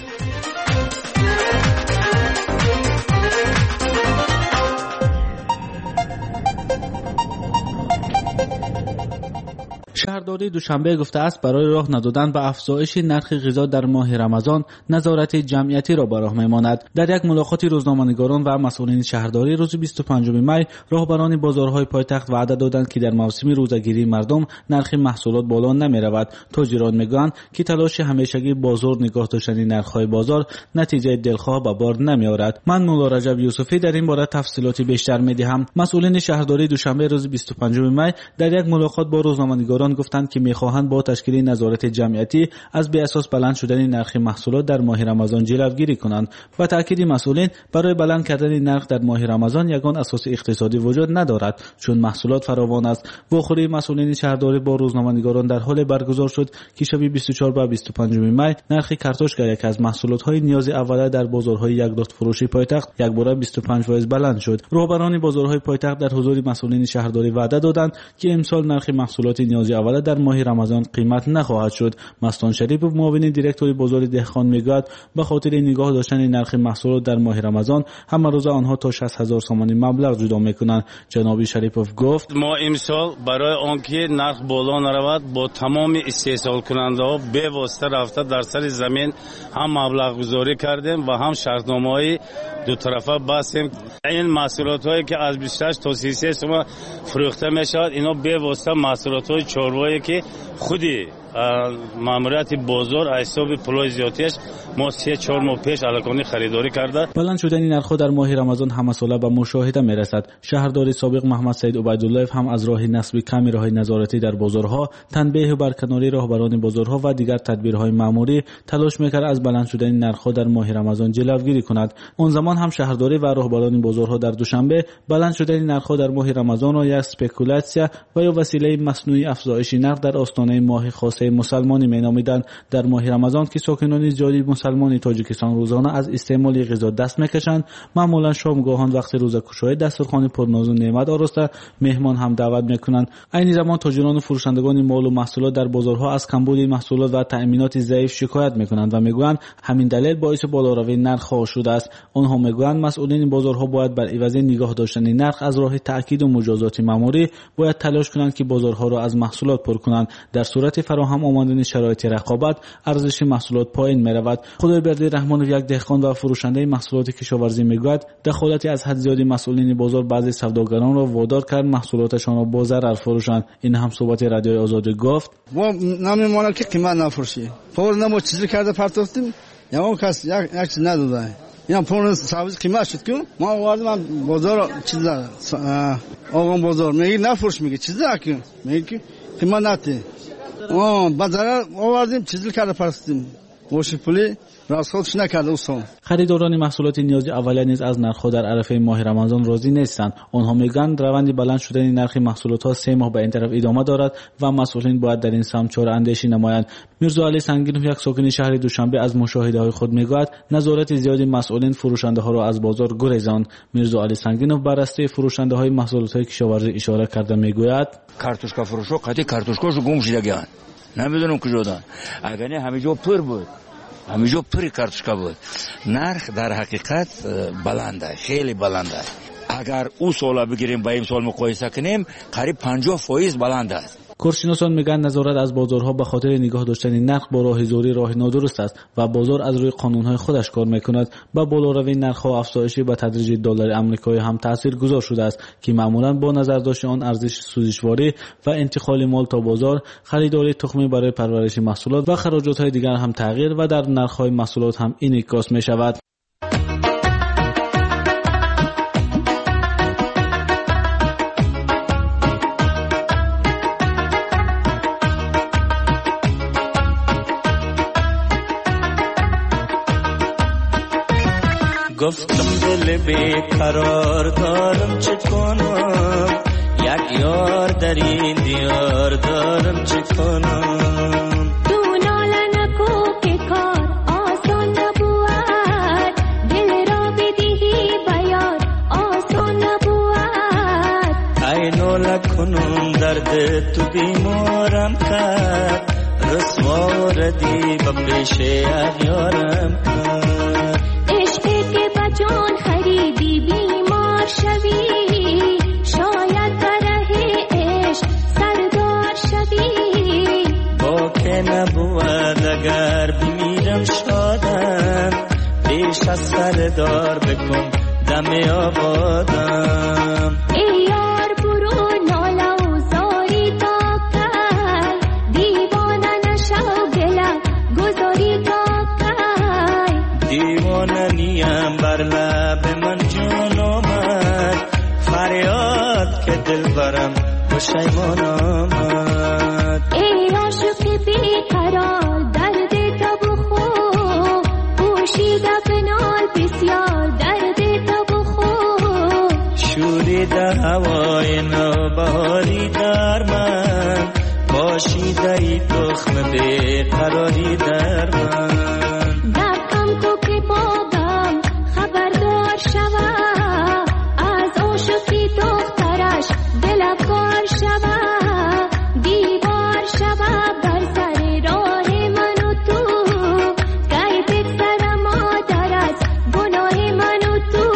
شهرداری دوشنبه گفته است برای راه ندادن به افزایش نرخ غذا در ماه رمضان نظارت جمعیتی را به راه میماند. در یک ملاقات روزنامه‌نگاران و مسئولین شهرداری روز 25 می راهبران بازارهای پایتخت وعده دادند که در موسم روزه‌گیری مردم نرخ محصولات بالا نمی‌رود. تاجران میگویند که تلاش همیشگی بازار نگاه داشتن نرخ‌های بازار نتیجه دلخواه به بار نمی‌آورد. من مولا رجب یوسفی در این باره تفصیلات بیشتر می‌دهم. مسئولین شهرداری دوشنبه روز 25 می در یک ملاقات با روزنامه‌نگاران گفتند که می‌خواهند با تشکیل نظارت جمعیتی از بی اساس بلند شدن نرخ محصولات در ماه رمضان جلوگیری کنند. با تاکید مسئولین برای بلند کردن نرخ در ماه رمضان یگان اساس اقتصادی وجود ندارد چون محصولات فراوان است. واخوری مسئولین شهرداری با روزنامه‌نگاران در حال برگزار شد که شب 24 و 25 می نرخ کارتوشک یک از محصولات‌های نیاز اولیه در بازارهای یک دست فروشی پایتخت یک باره 25% بلند شد. راهبران بازارهای پایتخت در حضور مسئولین شهرداری وعده دادند که امسال نرخ محصولات نیاز اولیه در ماه رمضان قیمت نخواهد شد. مستان شریفوف معاون دیرکتور بازار دهقان میگوید به خاطر نگاه داشتن نرخ محصولات در ماه رمضان همه روز آنها تا 60000 تومان مبلغ جدا میکنند. جناب شریفوف گفت
ما امسال برای آنکه نرخ بالا نرود با تمام استحصال کننده ها به واسطه رفته در سر زمین هم مبلغ گذاری کردیم و هم شرطنامه‌های دو طرفه بستیم. این محصولات هایی که از 28 تا 33 تومان فروخته میشد اینا به واسطه محصولات های چاروایی که خودی ماموریت بازار حساب پلای زیادیش ما 3-4 ماه پیش الکانی خریداری کرده.
بلند شدن نرخ در ماه رمضان همه ساله به مشاهده میرسد. شهرداری سابق محمد سید عبیدالله هم از راه نصب کامراهای نظارتی در بازارها، تنبیه و برکناری راهبران بازارها و دیگر تدبیرهای ماموری تلاش میکرد از بلند شدن نرخ در ماه رمضان جلوگیری کند. اون زمان هم شهرداری و راهبران بازارها در دوشنبه بلند شدن نرخ در ماه رمضان را یک اسپکولاسیا و یا وسیله مصنوعی افزایش نرخ در آستانه ماه خاص مسلمانی مینامیدند. در ماه رمضان که ساکنان زیادی مسلمانی تاجیکستان روزانه از استعمال غذا دست میکشند، معمولا شامگاهان وقت روزه‌کشایی دسترخوان پرناز و نعمت آراسته مهمان هم دعوت میکنند. این زمان تاجران و فروشندگان مال و محصولات در بازارها از کمبود محصولات و تأمینات ضعیف شکایت میکنند و میگویند همین دلیل باعث بالاروی نرخ شده است. آنها میگویند مسئولین بازارها باید بر عوض نگاه داشتن نرخ از راه تأکید و مجازات ماموری باید تلاش کنند که بازارها را از محصولات پر کنند. در صورت فراهم آمدن شرایط رقابت ارزش محصولات پایین میرود. خدایبردی رحمانوف یک دهقان و فروشنده محصولات کشاورزی میگوید دخالتی از حد زیادی مسئولین بازار بعضی سوداگران را وادار کرد محصولاتشان را با ضرر فروشند. این هم صحبت رادیوی آزادی گفت
ما نمیمونه که قیمت نفروشی فور نمو چیزی کرده پرتافتیم یا اون کس یک چیز نداده اینا پول سبزی قیمت شد که ما آوردیم بازار چیز آقا بازار میگه نفروش میگه چیزی که میگه قیمت نته بازار آوردیم چیزی کرده پرستیم وش پولی راسخودش نکرده اصلا.
خریداران محصولات نیاز اولیه نیز از نرخ در عرفه ماه رمضان راضی نیستند. آنها میگویند روند بلند شدن نرخ محصولات ها 3 ماه به این طرف ادامه دارد و مسئولین باید در این سمت چاره اندیشی نمایند. میرزا علی سنگینوف یک ساکن شهر دوشنبه از مشاهده های خود میگوید نظارت زیادی مسئولین فروشنده ها را از بازار گریزاند. میرزا علی سنگینوف بر راسته فروشنده های محصولات های کشاورزی اشاره کرده میگوید
کارتوشکا فروشو قطعی کارتوشکاشو گم شدگان نمیدونم کجاست. اگر نه همه جا پر بود همینجا پری کارتوشکا بود. نرخ در حقیقت بلنده خیلی بلنده. اگر او سال بگیریم با این سال مقایسه کنیم قریب 50% بلنده است.
کارشناسان میگن نظارت از بازارها به خاطر نگاه داشتن نرخ با راه زوری راه نادرست است و بازار از روی قانونهای خودش کار میکند. با بالاروی نرخ و افزایش به تدریج دلار آمریکایی هم تاثیرگذار شده است که معمولا با نظر داشتن آن ارزش سوزشواری و انتقال مال تا بازار، خریداری تخم برای پرورش محصولات و خراجات دیگر هم تغییر و در نرخ‌های محصولات هم انعکاس میشود.
گفتم دل بیقرار دارم چه کنم، یک یار در این دیار دارم چه کنم.
تو ناله نکو که کار آسان نبود، دل را بدهی بیار آسان نبود.
ای ناله کنم درد تو بیمارم کرد، رسوا ردی به پیش اغیارم کرد.
جان خریدی بیمار شوی، شاید بره عشق سردار شوی.
سردار بکن دم آبادم.
ای یار برو ناله و زاری تا کی، دیوانه نشو دلم گذاری تا کی.
دیوانه نیم بر لب من جان آمد، فریاد که دل برم پشیمان آمد.
ای عاشق بیقرار درد تو بخو، پوشیده بنال بسیار درد تو بخو.
شوریده هوای نوبهاری در من، باشیده ای تخم بیقراری در من.
دکم تو که بابم خبردار شود، از عاشقی دخترش دلفگار شود. دیوار شود بر سر راه من و تو، گی بگذر مادر از گناه من و تو.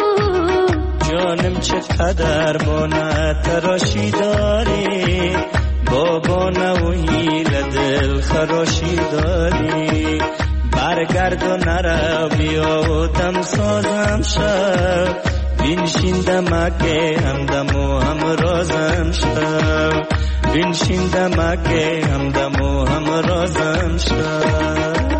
جانم چقدر بانه تراشی داری، بابانه و هیل دل خراشی داری. برگرد و نرو بیا و دم سازم شب، بینشیندم که همدم و همرازم شب. بینشیندم که همدم و همرازم شب.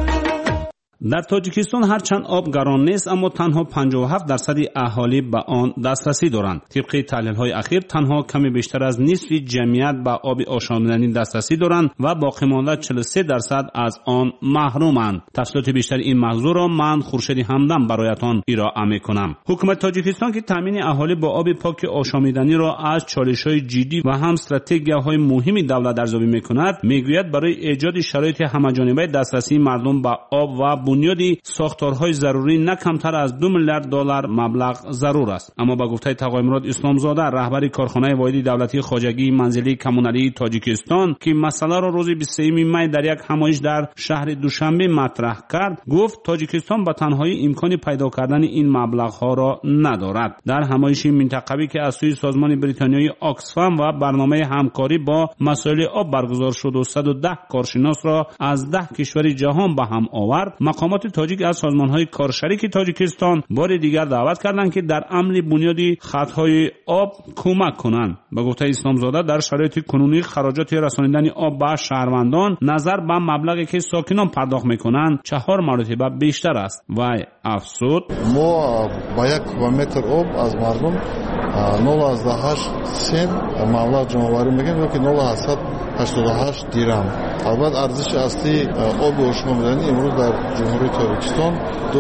در تاجیکستان هرچند آب گران نیست اما تنها 57% اهالی به آن دسترسی دارند. طبق تحلیل‌های اخیر تنها کمی بیشتر از نصف جمعیت به آب آشامیدنی دسترسی دارند و باقی مانده 43% از آن محرومند. تفصیلات بیشتر این موضوع را من خورشید همدم برایتان ارائه می‌کنم. حکومت تاجیکستان که تامین اهالی با آب پاک آشامیدنی را از چالش‌های جدی و هم استراتژی‌های مهمی دولت ارزیابی می‌کند، می‌گوید برای ایجاد شرایط همه‌جانبه دسترسی مردم به آب و بنیادی ساختارهای ضروری نه کمتر از $2 میلیارد مبلغ ضرور است. اما با گفته تقایمراد اسلامزاده رهبر کارخانه واحد دولتی خواجگی منزلی کمونالی تاجیکستان که مسئله را روز 23 می در یک همایش در شهر دوشنبه مطرح کرد، گفت تاجیکستان با تنهایی امکان پیدا کردن این مبلغ ها را ندارد. در همایش منطقوی که از سوی سازمان بریتانیایی آکسفام و برنامه همکاری با مسائل آب برگزار شد و 110 کارشناس را از 10 کشور جهان به هم آورد، مقامات تاجیک از سازمان‌های کارشریک تاجیکستان بار دیگر دعوت کردند که در عمل بنیادی خطهای آب کمک کنند. به گفته اسلامزاده در شرایط کنونی خراجات رسانیدن آب به شهروندان نظر به مبلغی که ساکنان پرداخت می‌کنند 4 مرتبه بیشتر است. و افزود
ما با 1 کیلومتر آب از مردم 0.8 سنت مبلغ جمع‌آوری می‌کنیم که 0.88 دیرهم. البته ارزش اصلی آب آشامیدنی امروز در جمهوری تاجیکستان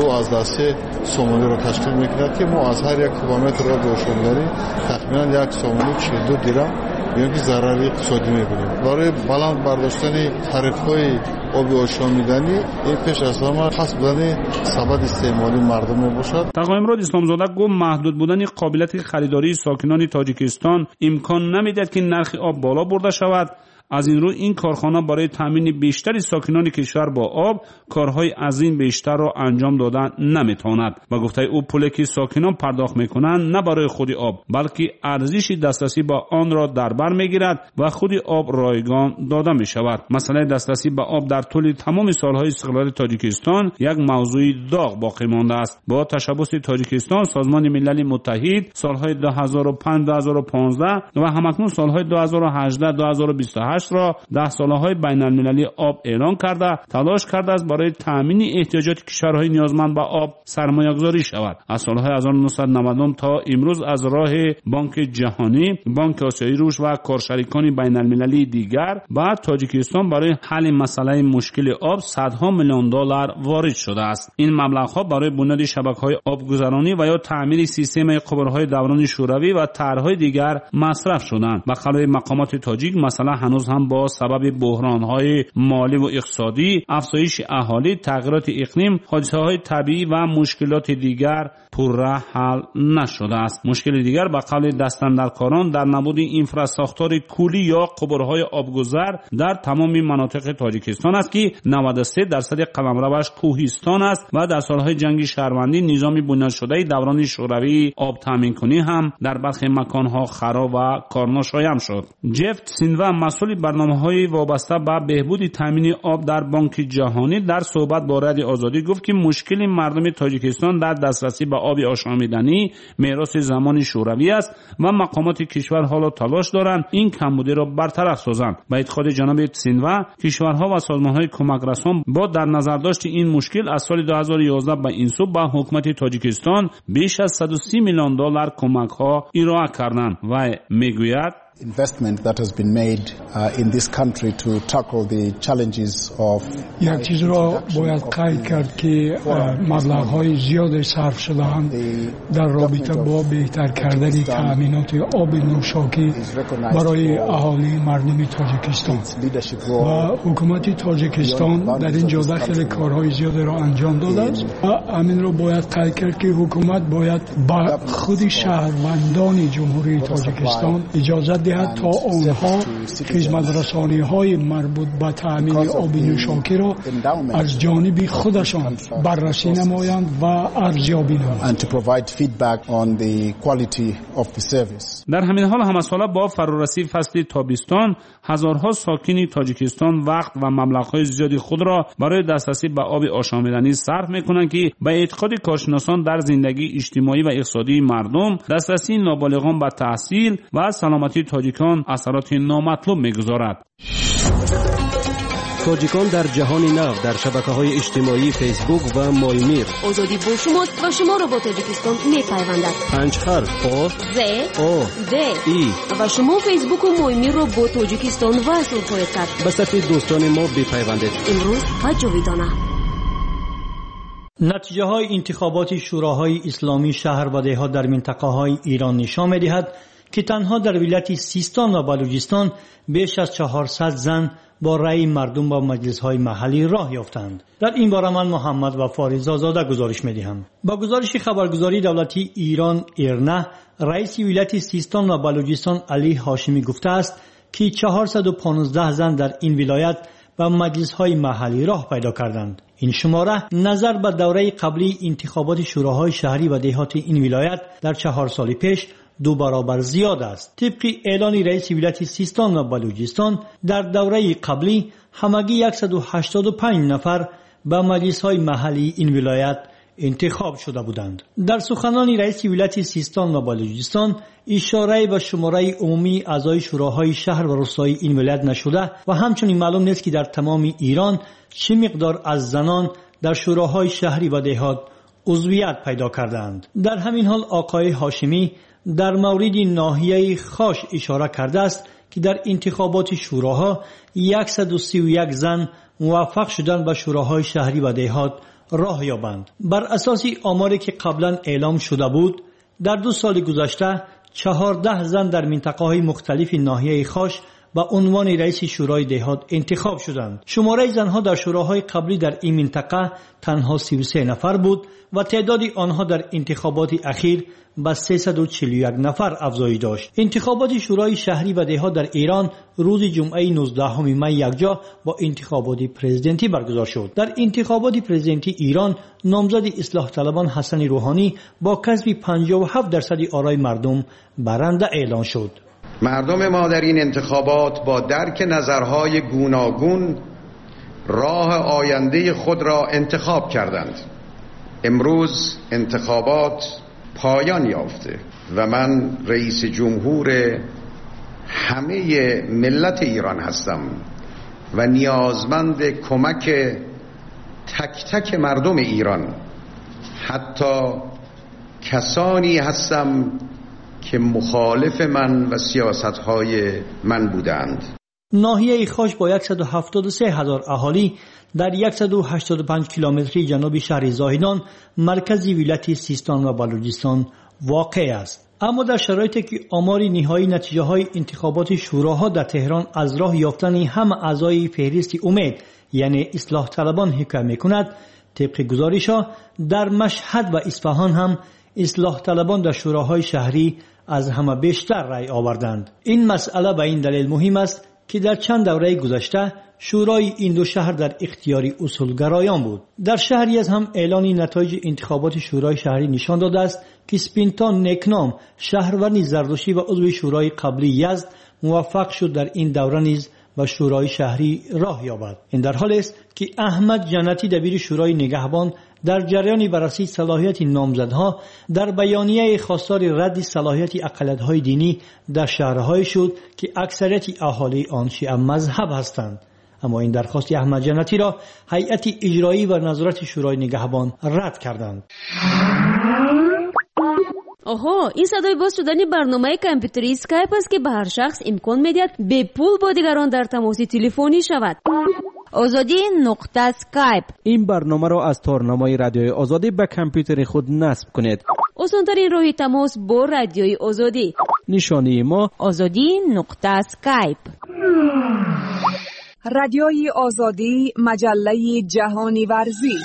2.3 سومونی را تشکیل می‌کند که ما از هر 1 کیلومتر آب آشامیدنی تقریباً 1 سومونی 42 دیرهم یعنی ضرری اقتصادی می‌بینیم. برای بلند برداشتن تعرفه‌های آب آشامیدنی این پیش از همه خاص بودن سبد استعمالی مردم میباشد.
تقایمراد اسلامزاده گفت محدود بودن قابلیت خریداری ساکنان تاجیکستان امکان نمیدهد که نرخ آب بالا برده شود. از این رو این کارخانه برای تامین بیشتری ساکنان کشور با آب کارهای از این بیشتر را انجام دادن نمیتواند. و گفته او پولی که ساکنان پرداخت میکنند نه برای خود آب بلکه ارزش دسترسی با آن را در بر میگیرد و خود آب رایگان داده می شود. مسئله دسترسی به آب در طول تمام سالهای استقلال تاجیکستان یک موضوع داغ باقی مانده است. با تشبث تاجیکستان سازمان ملل متحد سالهای 2005 2015 و همکنون سالهای 2018 2028 را 10 سالهای بین المللی آب اعلان کرده تلاش کرده است برای تامین احتیاجات کشورهای نیازمند به آب سرمایه‌گذاری شود. از سالهای 1999 تا امروز از راه بانک جهانی، بانک آسیایی رشد و کارشریکان بین المللی دیگر به تاجیکستان برای حل مسئله مشکل آب صدها میلیون دلار وارد شده است. این مبلغ‌ها برای بنیاد شبکه‌های آبگذرانی و یا تعمیر سیستم قبرهای دوران شوروی و طرح‌های دیگر مصرف شدند. به قول مقامات تاجیک مسئله هنوز هم با سبب بحران‌های مالی و اقتصادی، افزایش اهالی، تغییرات اقلیم، حادثه‌های طبیعی و مشکلات دیگر پرراه حل نشده است. مشکل دیگر به قول دستاندرکاران در نبود اینفراساختار کولی یا قبرهای آبگذر در تمام مناطق تاجیکستان است که 93% قلمروش کوهستان است و در سالهای جنگ شهروندی نظام بنیاد شده دوران شوروی آب تامین کنی هم در برخی مکان‌ها خراب و کارناشایان شد. جفت سینوا مسئول
برنامه‌های وابسته به بهبود تامین آب در بانک جهانی در صحبت با رادیو آزادی گفت که مشکل مردم تاجیکستان در دسترسی به آب آشامیدنی میراث زمان شوروی است و مقامات کشور حالا تلاش دارند این کمبودی را برطرف سازند. به اعتقاد جناب سینوا کشورها و سازمان‌های کمک رسان با در نظر داشت این مشکل از سال 2011 به این سو به حکومت تاجیکستان بیش از 130 میلیون دلار کمک‌ها ارائه کردند و میگوید
investment that has been made in this country to tackle the challenges of
یک چیز را باید قید کرد که مبلغ‌های زیاد صرف شده‌اند در رابطه با بهتر کردن تأمینات آب نوشاکی برای اهالی مردم تاجیکستان و حکومت تاجیکستان در این جهت خیلی کارهای زیاد را انجام داده است و همین را باید قید کرد که حکومت باید با خود شهروندان جمهوری تاجیکستان اجازه دهد تا آنها خدمت‌رسانی‌های مربوط به تأمین آب نوشاکی را از جانب خودشان بررسی نمایند و ارزیابی نمایند.
در همین حال همساله با فرارسی فصل تابستان هزارها ساکن تاجیکستان وقت و مبلغ‌های زیادی خود را برای دسترسی به آب آشامیدنی صرف می‌کنند که به اعتقاد کارشناسان در زندگی اجتماعی و اقتصادی مردم دسترسی نابالغان به تحصیل و سلامتی تاجیکان اثرات نامطلوب می‌گذارد.
تاجیکان در جهان نو در شبکه‌های اجتماعی فیسبوک و مایمیر.
آزادی با شماست و شما را با تاجیکستان می‌پیوندد.
5 حرف آ
ز
او
د
ای
و شما فیسبوک و مایمیر را با تاجیکستان وصل خواهید کرد.
به صفحه دوستان ما بپیوندید.
امروز جاویدانه.
نتیجه های انتخابات شوراهای اسلامی شهر و دهات در منطقه های ایران نشان می‌دهد که تنها در ولایت سیستان و بلوچستان بیش از 400 زن با رأی مردم با مجلس‌های محلی راه یافتند. در این باره من محمد وفا رضازاده گزارش می‌دهم. با گزارش خبرگزاری دولتی ایران ایرنا، رئیس ولایت سیستان و بلوچستان علی هاشمی گفته است که 415 زن در این ولایت با مجلس‌های محلی راه پیدا کردند. این شماره نظر به دوره قبلی انتخابات شوراهای شهری و دهات این ولایت در 4 سال پیش 2 برابر زیاد است. طبق اعلان رئیس ولایت سیستان و بلوچستان در دوره قبلی همگی 185 نفر به مجلس‌های محلی این ولایت انتخاب شده بودند. در سخنان رئیس ولایت سیستان و بلوچستان اشاره به شماره عمومی اعضای شوراهای شهر و روستایی این ولایت نشده و همچنین معلوم نیست که در تمام ایران چه مقدار از زنان در شوراهای شهری و دهات عضویت پیدا کردند. در همین حال آقای هاشمی در مورد ناحیه خاش اشاره کرده است که در انتخابات شوراها 131 زن موفق شدند به شوراهای شهری و دهات راه یابند. بر اساس آماری که قبلا اعلام شده بود در 2 سال گذشته 14 زن در منطقه‌های مختلف ناحیه خاش با عنوان رئیس شورای دهات انتخاب شدند. شماره زنها در شوراهای قبلی در این منطقه تنها 33 نفر بود و تعداد آنها در انتخابات اخیر به 341 نفر افزایش داشت. انتخابات شورای شهری و دهات در ایران روز جمعه 19 می یکجا با انتخابات پرزیدنتی برگزار شد. در انتخابات پرزیدنتی ایران نامزد اصلاح طلبان حسن روحانی با کسب 57% آرای مردم برنده اعلان شد.
مردم ما در این انتخابات با درک نظرهای گوناگون راه آینده خود را انتخاب کردند. امروز انتخابات پایان یافته و من رئیس جمهور همه ملت ایران هستم و نیازمند کمک تک تک مردم ایران، حتی کسانی هستم که مخالف من و سیاست‌های من بودند.
ناحیه خاش با 173,000 اهالی در 185 کیلومتری جنوب شهر زاهدان مرکز ولایت سیستان و بلوچستان واقع است. اما در شرایطی که آمار نهایی نتیجه های انتخابات شوراها در تهران از راه یافتن همه اعضای فهرست امید یعنی اصلاح طلبان حکایت می‌کند، طبق گزارش‌ها در مشهد و اصفهان هم اصلاح طلبان در شوراهای شهری از همه بیشتر رأی آوردند. این مسئله به این دلیل مهم است که در چند دوره گذشته شورای این 2 شهر در اختیار اصولگرایان بود. در شهری از هم اعلان نتایج انتخابات شورای شهری نشان داده است که سپینتان نکنام شهروند زردشتی و عضو شورای قبلی یزد موفق شد در این دوره نیز و شورای شهری راه یابد. این در حالی است که احمد جنتی دبیر شورای نگهبان در جریان بررسی صلاحیت نامزدها در بیانیه خواستار رد صلاحیت اقلیت‌های دینی در شهرهای شد که اکثریت اهالی آن شیعه مذهب هستند. اما این درخواست احمد جنتی را هیئت اجرایی و نظارت شورای نگهبان رد کردند.
این صدای باز شدن برنامه کامپیوتری اسکایپ است که به هر شخص امکان می‌دهد به پول با دیگران در تماس تلفنی شود. azadi.skype.
این برنامه را از تارنامه رادیوی آزادی به کامپیوتر خود نصب کنید.
آسان‌ترین راه تماس با رادیوی آزادی.
نشانی ما
azadi.skype.
رادیوی آزادی، مجله جهانی ورزش.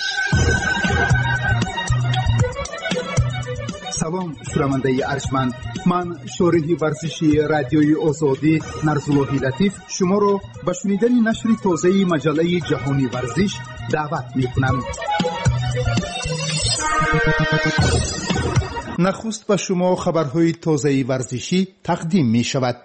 سلام شنونده ارجمند، من شارح ورزشی رادیوی آزادی نرزالله لطیف شما را به شنیدن نشر تازه مجله جهانی ورزش دعوت می‌کنم. نخست به شما خبرهای تازه ورزشی تقدیم می‌شود.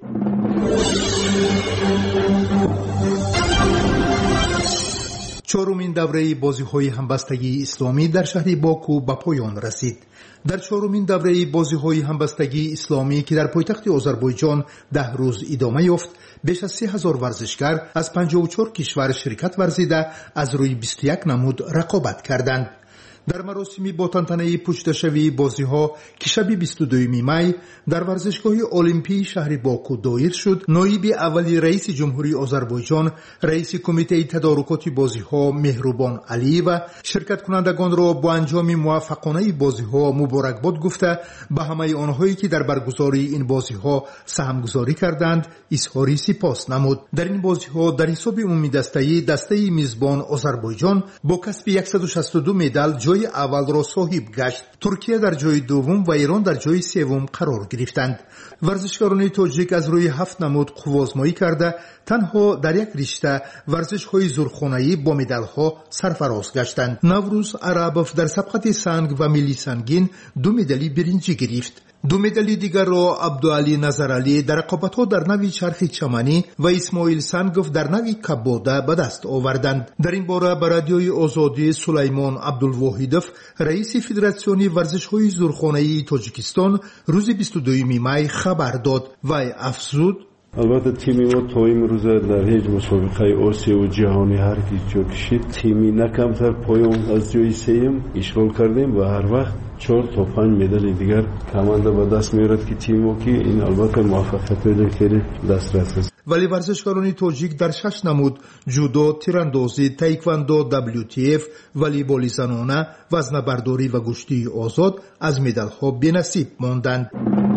چهارمین دوره بازی‌های همبستگی اسلامی در شهر باکو به پایان رسید. در چهارمین دوره بازی‌های همبستگی اسلامی که در پایتخت آذربایجان 10 روز ادامه یافت، بیش از 30,000 ورزشکار از 54 کشور شرکت ورزیده از روی 21 نمود رقابت کردند. در مراسمی با تنطنه پشتشوی بازی‌ها که شب 22 می در ورزشگاه المپی شهر باکو دایر شد، نایب اولی رئیس جمهوری آذربایجان، رئیس کمیته تدارکات بازی‌ها مهربان علی و شرکت کنندگان را با انجام موفقانه بازی‌ها مبارکباد گفته به همه آنهایی که در برگزاری این بازی‌ها سهمگذاری کردند اظهار سپاس نمود. در این بازی‌ها در حساب عمومی دسته میزبان آذربایجان با کسب 162 مدال جای اول را صاحب گشت. ترکیه در جای دوم و ایران در جای سوم قرار گرفتند. ورزشکاران تاجیک از روی 7 نمود قوازمایی کرده تنها در یک رشته ورزش‌های زورخانه‌ای با مدال‌ها سرفراز گشتند. نوروز عربوف در سبقت سنگ و ملی سنگین 2 مدال برنجی گرفت. 2 مدال دیگر را عبدالعلی نظرعلی در رقابت‌ها در نوع چرخ چمنی و اسماعیل سنگوف در نوع کباده به دست آوردند. در این باره به رادیوی آزادی سلیمان عبدالواحدوف رئیس فدراسیون ورزش‌های زورخانه‌ای تاجیکستان روز 22 می خبر داد و افزود:
البته تیمی ما تا امروز در هیچ مسابقه آسیا و جهانی هر کی جا کشید تیمی نکمتر پایان از جای سوم اشغال کردیم و هر وقت 4 تا 5 مدال دیگر کمانده به دست میارد که تیم ما که این البته موفقیت خیلی دسترس است.
ولی ورزشکاران تاجیک در 6 نمود جودو، تیراندازی، تایکواندو، WTF، والیبال زنانه، وزنه‌برداری و گشتی آزاد از مدال‌ها بی‌نصیب ماندند.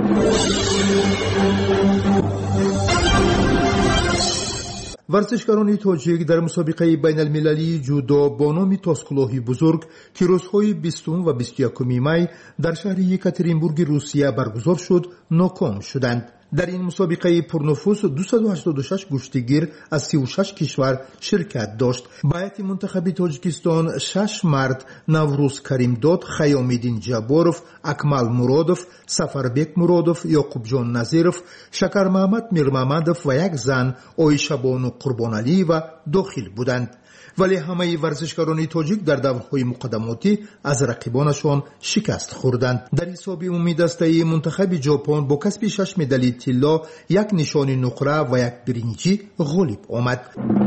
ورزشکاران تاجیک در مسابقه بین المللی جودو با نام تاسکلاهی بزرگ که روزهای 20 و 21 می در شهر یکاترینبورگ روسیه برگزار شد ناکام شدند. در این مسابقه پرنفوذ 286 گشتیگیر از 36 کشور شرکت داشت. به هیئت منتخب تاجیکستان 6 مرد نوروز کریمداد، خیامالدین جباروف، اکمل مرادوف، سفربek مرادوف، یعقوب جان نظیروف، شکر محمد میرمحمدوف و یک زن عایشه بانو قربانعلی و داخل بودند. ولی همه ورزشکاران تاجیک در دورهای مقدماتی از رقیبانشان شکست خوردند. در حساب عمومی دسته منتخب ژاپن با کسب 6 مدال طلا، 1 نشان نقره و 1 برنجی غالب آمد.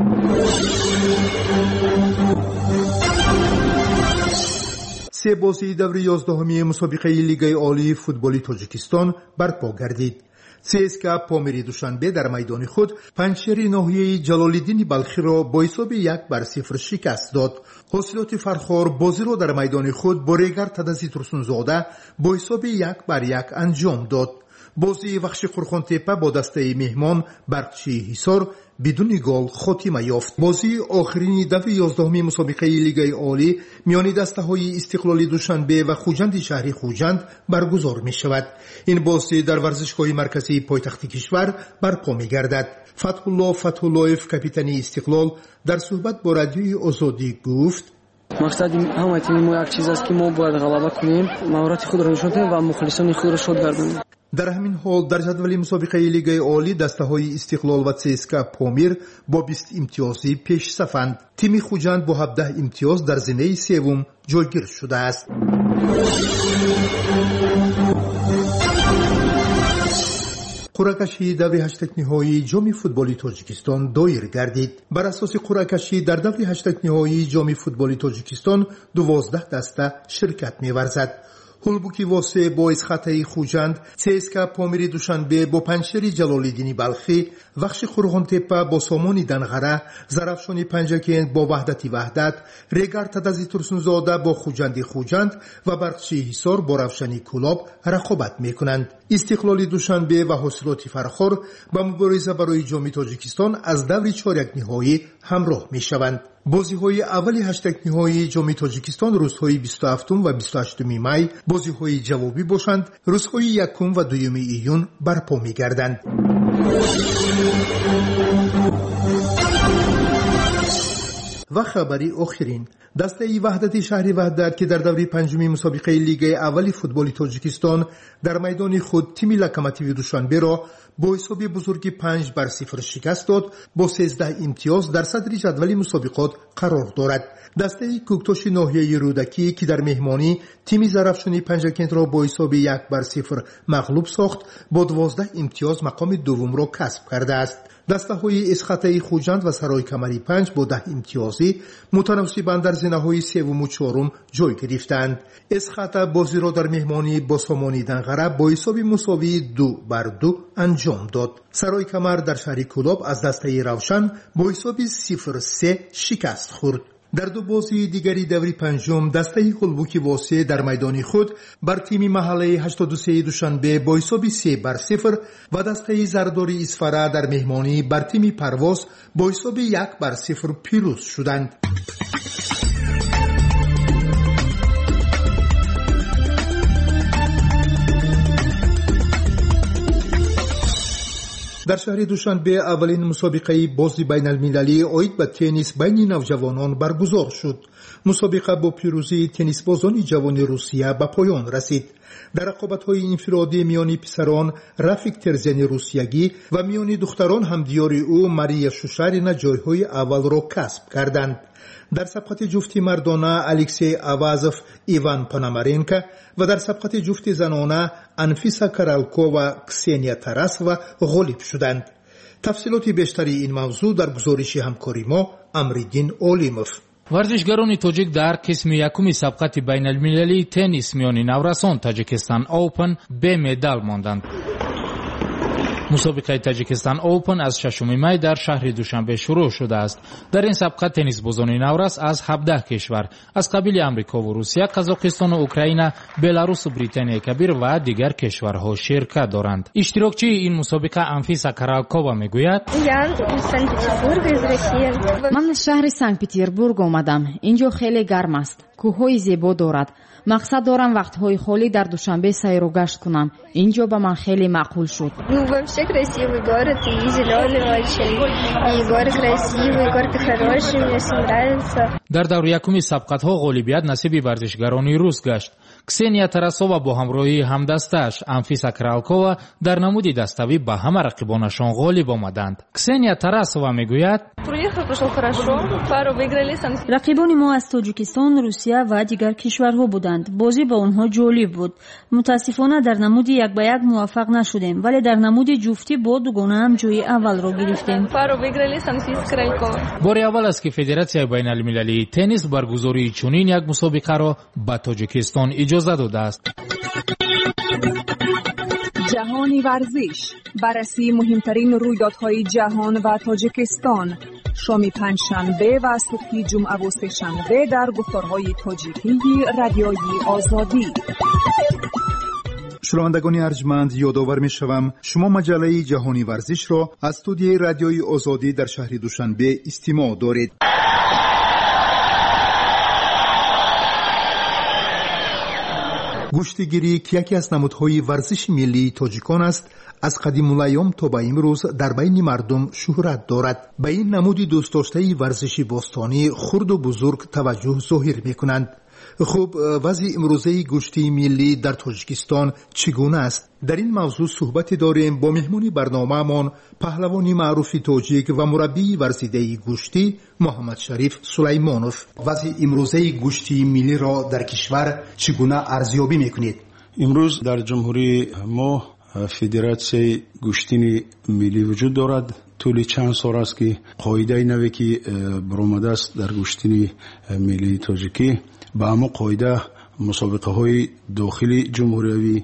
سه بازی دور 11 مسابقه لیگ عالی فوتبال تاجیکستان برپا گردید. CSKA پامیری دوشنبه در میدان خود پنجشیر ناحیه جلال‌الدین بلخی را با حساب 1-0 شکست داد. حاصلات فرخار بازی را در میدان خود با ریگر تدزی ترسونزاده با حساب 1-1 انجام داد. بازی وخش خورخان تپه با دسته مهمان برقچی حصار بدون گل خاتمه یافت. بازی آخرین دور 11 مسابقه لیگ عالی میان دسته‌های استقلال دوشنبه و خوجند شهری خوجند برگزار می شود. این بازی در ورزشگاه مرکزی پایتخت کشور برپا می گردد. فتح‌الله فتح‌الله‌یف کاپیتان استقلال در صحبت با رادیوی آزادی گفت:
مقصد همه تیم ما یک چیز است که ما باید غلبه کنیم، مهارت خود را نشان دهیم و مخلصان خود را شاد گردانیم.
در همین حال در جدول مسابقه لیگ عالی دسته‌های استقلال و CSKA پامیر با 20 امتیازی پیش صفند. تیم خوجند با 17 امتیاز در زمینه سوم جایگیر شده است. قرعه‌کشی دور هشتگ نهایی جام فوتبال تاجیکستان دایر گردید. بر اساس قرعه‌کشی در دور هشتگ نهایی جام فوتبال تاجیکستان 12 دسته شرکت می‌ورزد. هولبوکی واسه با اسخطه خوجند، CSKA پامیر دوشنبه با پنجشیر جلال‌الدین بلخی، وخش خورغانتپه با سامان دنغره، زرافشان پنجکین با وحدت، ریگار تدازی ترسونزاده با خوجند و برقچی حصار با روشنی کلاب رقابت میکنند. استقلال دوشنبه و حاصلات فرخور با مبارزه برای جام تاجیکستان از دور چهارک نهایی همراه میشوند. بازی‌های اولی هشتگ نهایی جام تاجیکستان روزهای 27 و 28 می بازی‌های جوابی باشند. روزهای 1 و 2 ایون برپا می‌گردند. و خبری آخرین دسته وحدت شهر وحدت که در دوره پنجمی مسابقه لیگ اولی فوتبال تاجیکستان در میدان خود تیم لوکوموتیو دوشنبه را با حساب بزرگی 5-0 شکست داد. با 13 امتیاز در صدر جدول مسابقات قرار دارد. دسته کوکتوش ناحیه رودکی که در مهمانی تیم زرافشانی پنجکند را با حساب 1-0 مغلوب ساخت با 12 امتیاز مقام دوم را کسب کرده است. دسته های اسخطه خوجند و سرای کمری 5 با 10 امتیازی متناسباً در زینه های سوم و چهارم جای گرفتند. اسخطه بازی را در مهمانی با سامانی دنغره با حساب مساوی 2-2 انجام داد. سرای کمر در شهر کلاب از دسته روشن با حساب 0-3 شکست خورد. در دو بازی دیگری دوری پنجم دسته هولبوکی واسه در میدان خود بر تیم محله 83 دوشنبه با حساب 3-0 و دسته زرداری اصفره در مهمانی بر تیم پرواز با حساب 1-0 پیروز شدند. در شهر دوشنبه اولین مسابقه بازی بین المللی عاید به تنیس بین نوجوانان برگزار شد. مسابقه با پیروزی تنیس بازان جوان روسیه به پایان رسید. در رقابت‌های انفرادی میان پسران رفیق ترزیان روسیگی و میان دختران همدیار او ماریا شوشارینا جایهای اول را کسب کردند. در سبقت جفت مردانه الکسی آوازوف ایوان پانامارنکا و در سبقت جفت زنانه انفیسا کارالکو و کسینیا تاراسووا غالب شدند. تفصیلات بیشتری این موضوع در گزارش همکاری ما امریدین اولیموف.
ورزشگران تاجیک در قسم یکم سبقت بین المللی تنیس میان نورسان تاجیکستان اوپن به مدال ماندند. مسابقه تاجیکستان اوپن از 6 می در شهر دوشنبه شروع شده است. در این سبقت تنیس بازان نورس از 17 کشور از قبیل امریکا و روسیه، قزاقستان و اوکراین، بلاروس و بریتانیای کبیر و دیگر کشورها شرکت دارند. اشتراکچی این مسابقه انفیسا کارالکووا میگوید:
من از شهر سنت پترزبورگ آمدم. اینجا خیلی گرم است. کوههای زیبا دارد. مقصد دارم وقتهای خالی در دوشنبه سیر و گشت کنم. اینجا به من خیلی معقول شد.
در دور یکم سبقت ها غالبیت نصیب ورزشگران روس گشت. کسینیا تاراسووا با همراهی همدستش انفیسا کارالکووا در نمود دستوی به همه رقیبانشان غالب آمدند. کسینیا تاراسووا میگوید:
رقیبان ما از تاجیکستان، روسیه و دیگر کشورها بودند. بازی با آنها جالب بود. متاسفانه در نمود 1-1 موفق نشدیم، ولی در نمود جفتی با دوگانه هم جای اول را گرفتیم.
بار اول است که فدراسیون بین المللی تنیس برگزاری چنین یک مسابقه را به تاجیکستان اجازه داده است.
جهانی ورزش، بررسی مهمترین رویدادهای جهان و تاجیکستان، شام پنجشنبه و صبح جمعه و سه‌شنبه در گفتارهای تاجیکی رادیوی آزادی.
شنوندگان ارجمند، یادآور می‌شوم شما مجله جهانی ورزش را از استودیوی رادیوی آزادی در شهر دوشنبه استماع دارید. گشتیگیری که یکی از نمودهای ورزش ملی تاجیکان است، از قدیم الایام تا به امروز در بین مردم شهرت دارد. به این نمود دوست داشته ورزشی باستانی خرد و بزرگ توجه ظاهر می‌کنند. خب وضع امروزه گوشتی ملی در تاجیکستان چگونه است؟ در این موضوع صحبت داریم با مهمون برنامه‌مان پهلوانی معروف تاجیک و مربی ورزیده گوشتی محمد شریف سلیمانوف. وضع امروزه گوشتی ملی را در کشور چگونه ارزیابی میکنید؟
امروز در جمهوری ما فدراسیون گوشتین ملی وجود دارد. طولی چند سال است که قاعده نوی که برآمده است در گوشتین ملی تاجیکی با همون قاعده مسابقه های داخلی جمهوری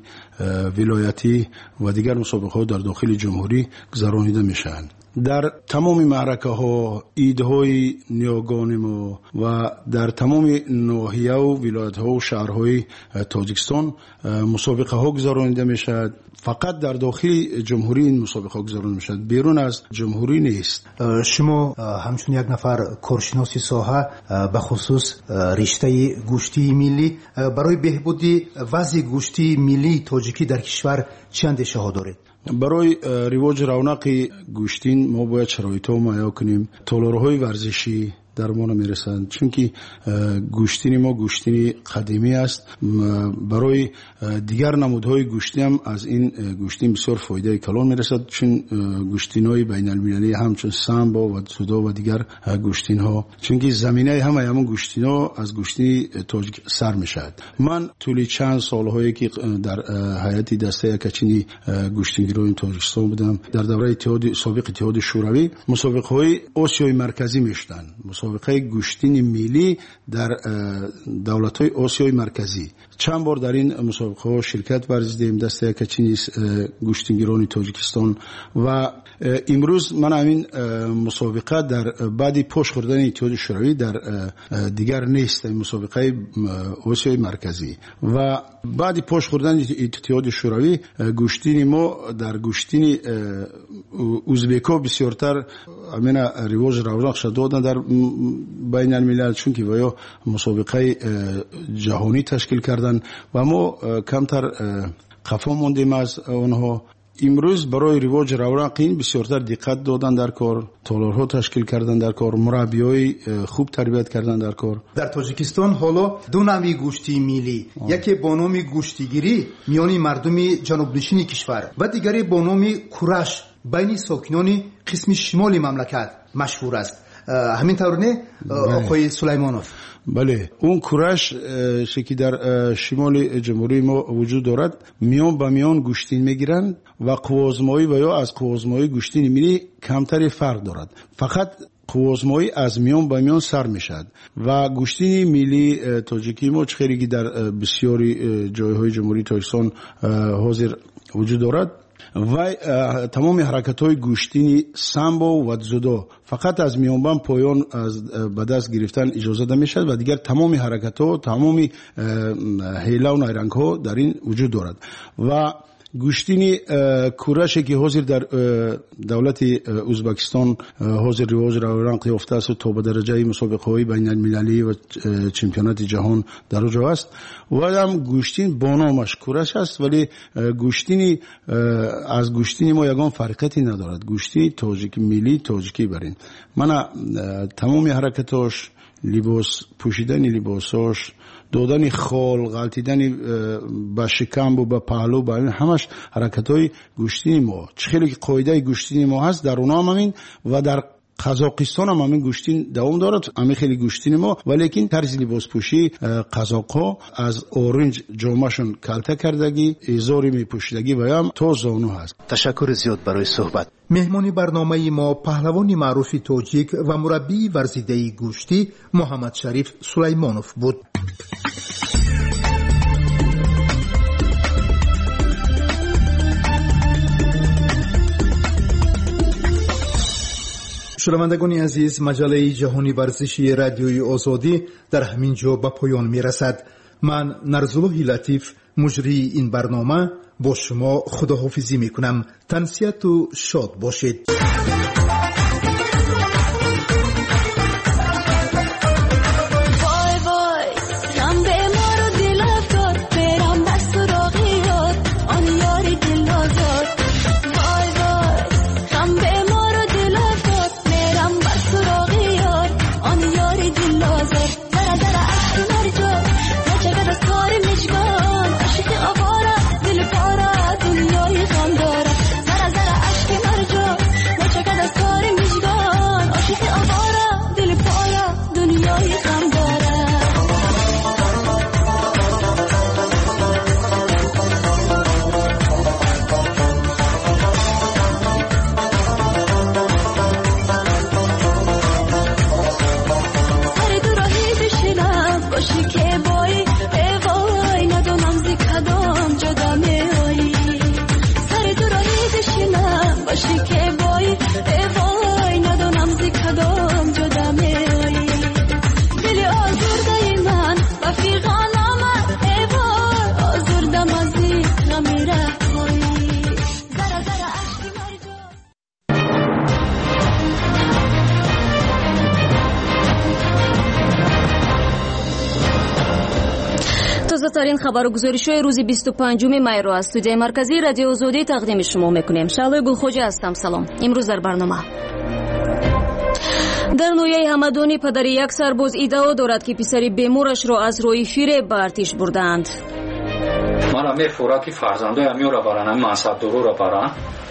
ولایتی و دیگر مسابقه ها در داخل جمهوری گذرانیده میشن. در تمام معرکه ها ایدهای نیاگان ما و در تمام ناحیه و ولایت ها و شهرهای تاجیکستان مسابقه ها گذرانیده میشد. فقط در داخل جمهوری این مسابقه ها گذرانیده میشد، بیرون از جمهوری نیست.
شما همچون یک نفر کارشناس ساحه به خصوص رشته گوشتی ملی برای بهبود وضع گوشتی ملی تاجیکی در کشور چه اندیشه ها دارید؟
برای رواج رونق گوشتین ما باید شرایط‌ها مهیا کنیم. تالارهای ورزشی در ما نمیرسند، چون که گوشتین ما گوشتین قدیمی است. برای دیگر نمودهای گوشتی هم از این گوشتین بسیار فایده کلان میرسد، چون گوشتین‌های بین المللی همچون سامبا و سودا و دیگر گوشتین‌ها، چون که زمینه همون گوشتین‌ها از گوشتین تاجیک سر میشد. من طولی چند سال‌هایی که در هیئت دسته کچینی گوشتینگیران تاجیکستان بودم، در دوره سابق اتحاد شوروی مسابقه‌های آسیای مرکزی میشدن، مسابقه گوشتین ملی در دولت‌های آسیای مرکزی. چند بار در این مسابقه ها شرکت ورزیدیم دسته کچینی گوشتینگیران تاجیکستان و امروز من همین مسابقه در بعد پشت خوردن اتحاد شوروی در دیگر نیست، مسابقه آسیای مرکزی و بعد پشت خوردن اتحاد شوروی گوشتین ما در گوشتین ازبک‌ها بسیارتر همین رواج رونق شد دادن در بین الملل، چون که ویا مسابقه جهانی تشکیل کردن و ما کمتر خفا موندیم از اونها. امروز برای رواج رونق این بسیارتر دقت دادن در کار، تالارها تشکیل کردن در کار، مربیای خوب تربیت کردن در کار.
در تاجیکستان حالا دو نوع گوشتی ملی، یکی با نام گوشتیگیری میان مردم جنوب نشین کشور و دیگری با نام کورش بین ساکنان قسم شمال مملکت مشهور است. همین طور نه آقای سلیمانوف؟
بله، اون کورش که در شمال جمهوری ما وجود دارد میان با میان گوشتین میگیرند و قوازمایی و یا از قوازمایی گوشتین ملی کمتری فرق دارد، فقط قوازمایی از میان با میان سر میشد و گوشتین ملی تاجیکی ما خیلی در بسیاری جایهای جمهوری تاجیکستان حاضر وجود دارد و تمام حرکت‌های گوشتینی سامبا و زودا فقط از میانبان پایان از به دست گرفتن اجازه داده میشد و دیگر تمام حرکت‌ها، تمام حیله و نیرنگ‌ها در این وجود دارد و گوشتین کورشی که حاضر در دولت ازبکستان حاضر رواج رونق یافته است تا به درجه مسابقه‌های بین المللی و چمپیونات جهان در اونجا است و هم گوشتین با نامش کورش است، ولی گوشتین از گوشتین ما یگان فرقیتی ندارد. گوشتی تاجیک ملی تاجیکی برین من تمام حرکتاش، لباس پوشیدن لباساش، دادن خال، غلطیدن با شکم و با پهلو، با همش حرکت‌های گوشتین ما. خیلی قاعده گوشتین ما هست در اونها هم همین و در قزاقستان هم همین گوشتین دوام دارد، همین خیلی گوشتین ما، ولیکن طرز لباس پوشی قزاق‌ها از اورنج جامه‌شون کلته کردگی، ازاری میپوشیدگی و هم تا زانو هست.
تشکر زیاد برای صحبت. مهمانی برنامه ما پهلوانی معروف تاجیک و مربی ورزیده گوشتی محمد شریف سلیمانوف بود. شنوندگان عزیز، مجله جهانی ورزشی رادیوی آزادی در همین جا به پایان می رسد. من نرزالله لطیف مجری این برنامه با شما خداحافظی می کنم. تنسیت و شاد باشید.
آخرین خبر و گزارش‌های روز 25 می‌های را از استودیوی مرکزی رادیو آزادی تقدیم شما می‌کنیم. شعله گلخوجه هستم. سلام. امروز در برنامه در نویه همدانی پدر یک سرباز ادعا دارد که پسر بیمارش را از روی فیره به ارتش بردند.
من می‌فورا که فرزندای میو را برن منصبدارو را برن.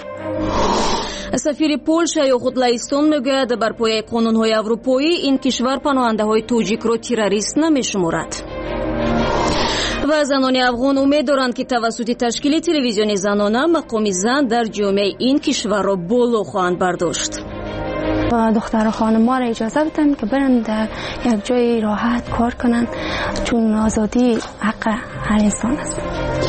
سفیر پولشا یخود لهستان میگوید بر پایه قانون‌های اروپایی این کشور پناهنده‌های توجیک را تروریست نمی‌شمارد. و زنان افغان امید دارند که توسط تشکیل تلویزیون زنانه مقام زن در جامعه این کشور را بالا خواهند برداشت.
و دختر و خانم‌ها را اجازه بدن که برن در یک جای راحت کار کنن، چون آزادی حق هر انسان است.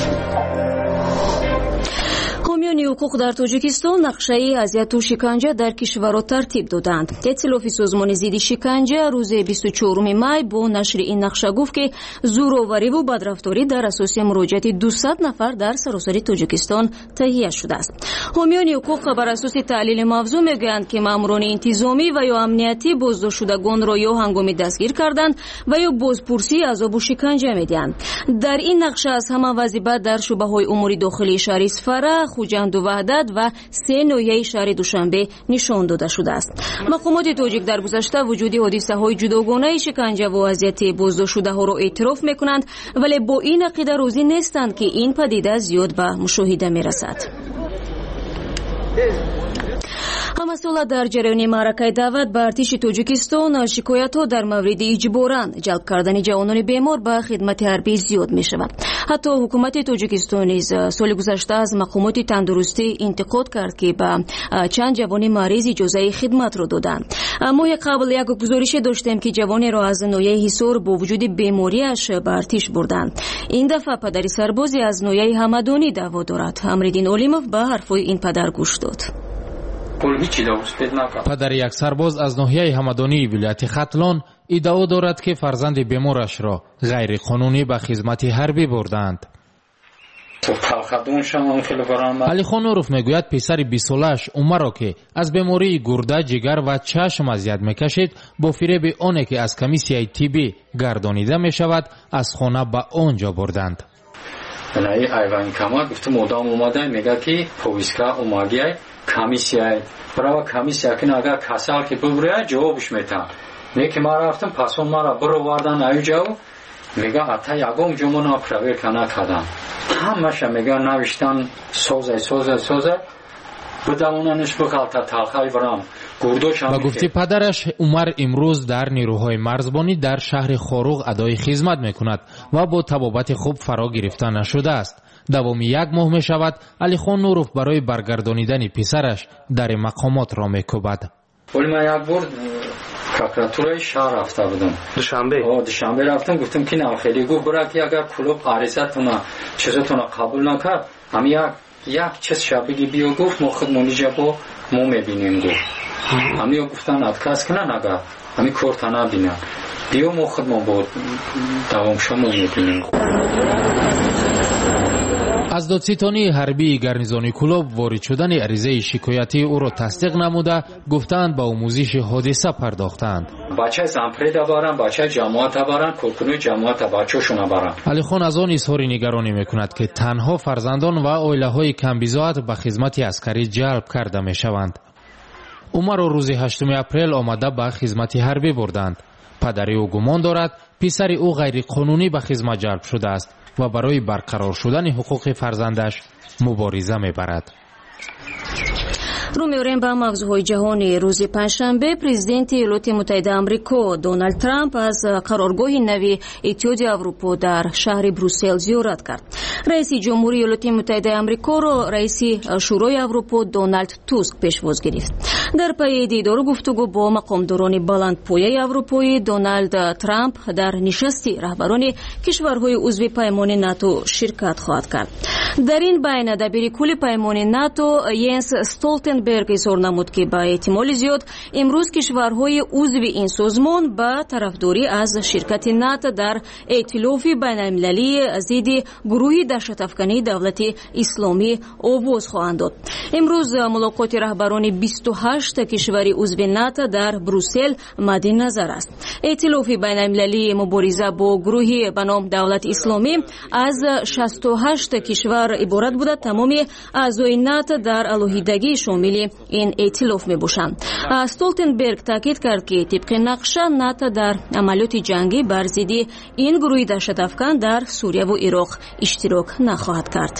حامیان حقوق در تاجیکستان نقشه اذیت و شکنجه در کشور را ترتیب دادند. ائتلاف سازمان ضد شکنجه روز 24 می با نشر این نقشه گفت که زورآوری و بدرفتاری در اساس مراجعت 200 نفر در سراسر تاجیکستان تهیه شده است. حامیان حقوق بر اساس تحلیل موضوع میگویند که ماموران انتظامی و یا امنیتی بازداشت شدگان را یا هنگامی دستگیر کردند و یا بازپرسی عذاب و شکنجه میدهند. در این نقشه از همان وظیفه در شعبه‌های امور داخلی شهر اصفهان، خوجند و وحدت و 3 ناحیه شهر دوشنبه نشان داده شده است. مقامات تاجیک در گذشته وجود حادثه‌های جداگانه شکنجه و اذیت بازداشت شده‌ها را اعتراف می‌کنند، ولی با این عقیده راضی نیستند که این پدیده زیاد به مشاهده می‌رسد. همساله در جریان معرکه دعوت به ارتش تاجیکستان شکایت‌ها در مورد اجباراً جلب کردن جوانان بیمار به خدمت حربی زیاد می‌شود. حتی حکومت تاجیکستان نیز سال گذشته از مقامات تندرستی انتقاد کرد که به چند جوان مریض اجازه خدمت را دادند. ما قبل یک گزارش داشتیم که جوانی را از ناحیه حصار با وجود بیماریش به ارتش بردند. این دفعه پدر سربازی از ناحیه همدانی دعوا دارد. امرالدین علیموف به حرفهای این پدر گوش داد.
پدر یک سرباز از ناحیه همدانی ولایت ختلان ادعا دارد که فرزند بیمارش را غیر قانونی به خدمت حربی بردند. علی خان نوروف میگوید پسر 20 سالش عمر را که از بیماری گرده، جگر و چشم اذیت میکشید با فریب آنی که از کمیسیای طبی گردانیده میشود از خانه به آنجا بردند.
بنای ایوان کما گفت مدام اومده میگه که پویسکا اوماگی کمیسیای برای کمیسیا که اگر کسال که ببره جوابش میتن. میگه ما رفتم پسون ما را برو واردن ایجاو میگه اتا یگم جمعنا پرویر کنه کدن همش میگه نوشتن سوزه بدموننش بخالتا تلخای برام گردوش هم.
و گفتی پدرش عمر امروز در نیروهای مرزبانی در شهر خاروغ ادای خدمت میکند و با طبابت خوب فرا گرفته نشده است. دوام 1 ماه می شود علی خان نوروف برای برگردانیدن پسرش در مقامات را میکوبد.
ولی من یک بار پروکراتورای شهر رفته بودم. دوشنبه رفتم گفتم که نه خیلی گفت برای که اگر کلوب عریضتون چیزتون قبول نکرد هم یک چیز شبگی بیا گفت ما خودمون اینجا با ما میبینیم گفت همی گفتن ادکاس کنن اگر همی کورتا نبینن بیا ما خودمون با دوام شما میبینیم.
از دادستانی حربی گارنیزونی کلوب وارد شدن عریضه شکایتی او را تصدیق نموده گفتند با آموزش حادثه پرداختند.
بچه زنپرید برن، بچه جماعت برن، کورکنوی جماعت بچه‌شون برن.
علی خان از آن اظهار نگرانی میکند که تنها فرزندان و عائله‌های کمبیزات به خدمت عسکری جلب کرده میشوند. عمر را روز 8 اپریل آمده به خدمت حربی بردند. پدری او گمان دارد پسر او غیر قانونی به خدمت جلب شده است و برای برقرار شدن حقوق فرزندش مبارزه میبرد.
رو می‌آوریم به موضوعهای جهانی. روز پنجشنبه پرزیدنت ایالات متحده آمریکا دونالد ترامپ از قرارگاه نوی اتحادیه اروپا در شهر بروسل زیارت کرد. رئیس جمهوری ایالات متحده آمریکا را رئیس شورای اروپا دونالد توسک پیشواز گرفت. در پی دیدار و گفتگو با مقامداران بلندپایه اروپایی دونالد ترامپ در نشستی رهبران کشورهای عضو پیمان ناتو شرکت خواهد کرد. در این بین دبیر کل پیمان ناتو ینس استولتنبرگ اظهار نمود که با احتمال زیاد امروز کشورهای عضو این سازمان با طرفداری از شرکت ناتو در ائتلاف بین‌المللی ضد گروه даштафкании давлати исломӣ овоз хоҳанд дод. имрӯз мулоқоти раҳбарони 28 кишвари узви НАТО дар Брюссел мадди назар аст. эътилофи байналмилалии мубориза бо гурӯҳи ба ном давлати исломӣ аз 68 кишвар иборат буда тамоми аъзои НАТО дар алоҳидагӣ шомили ин эътилоф мебошанд. Столтенберг таъкид кард ки тибқи нақша НАТО дар амалиёти ҷангӣ бар зидди ин гурӯҳи даҳшатафкан дар Сурияву Ироқ иштирок нахоҳад кард.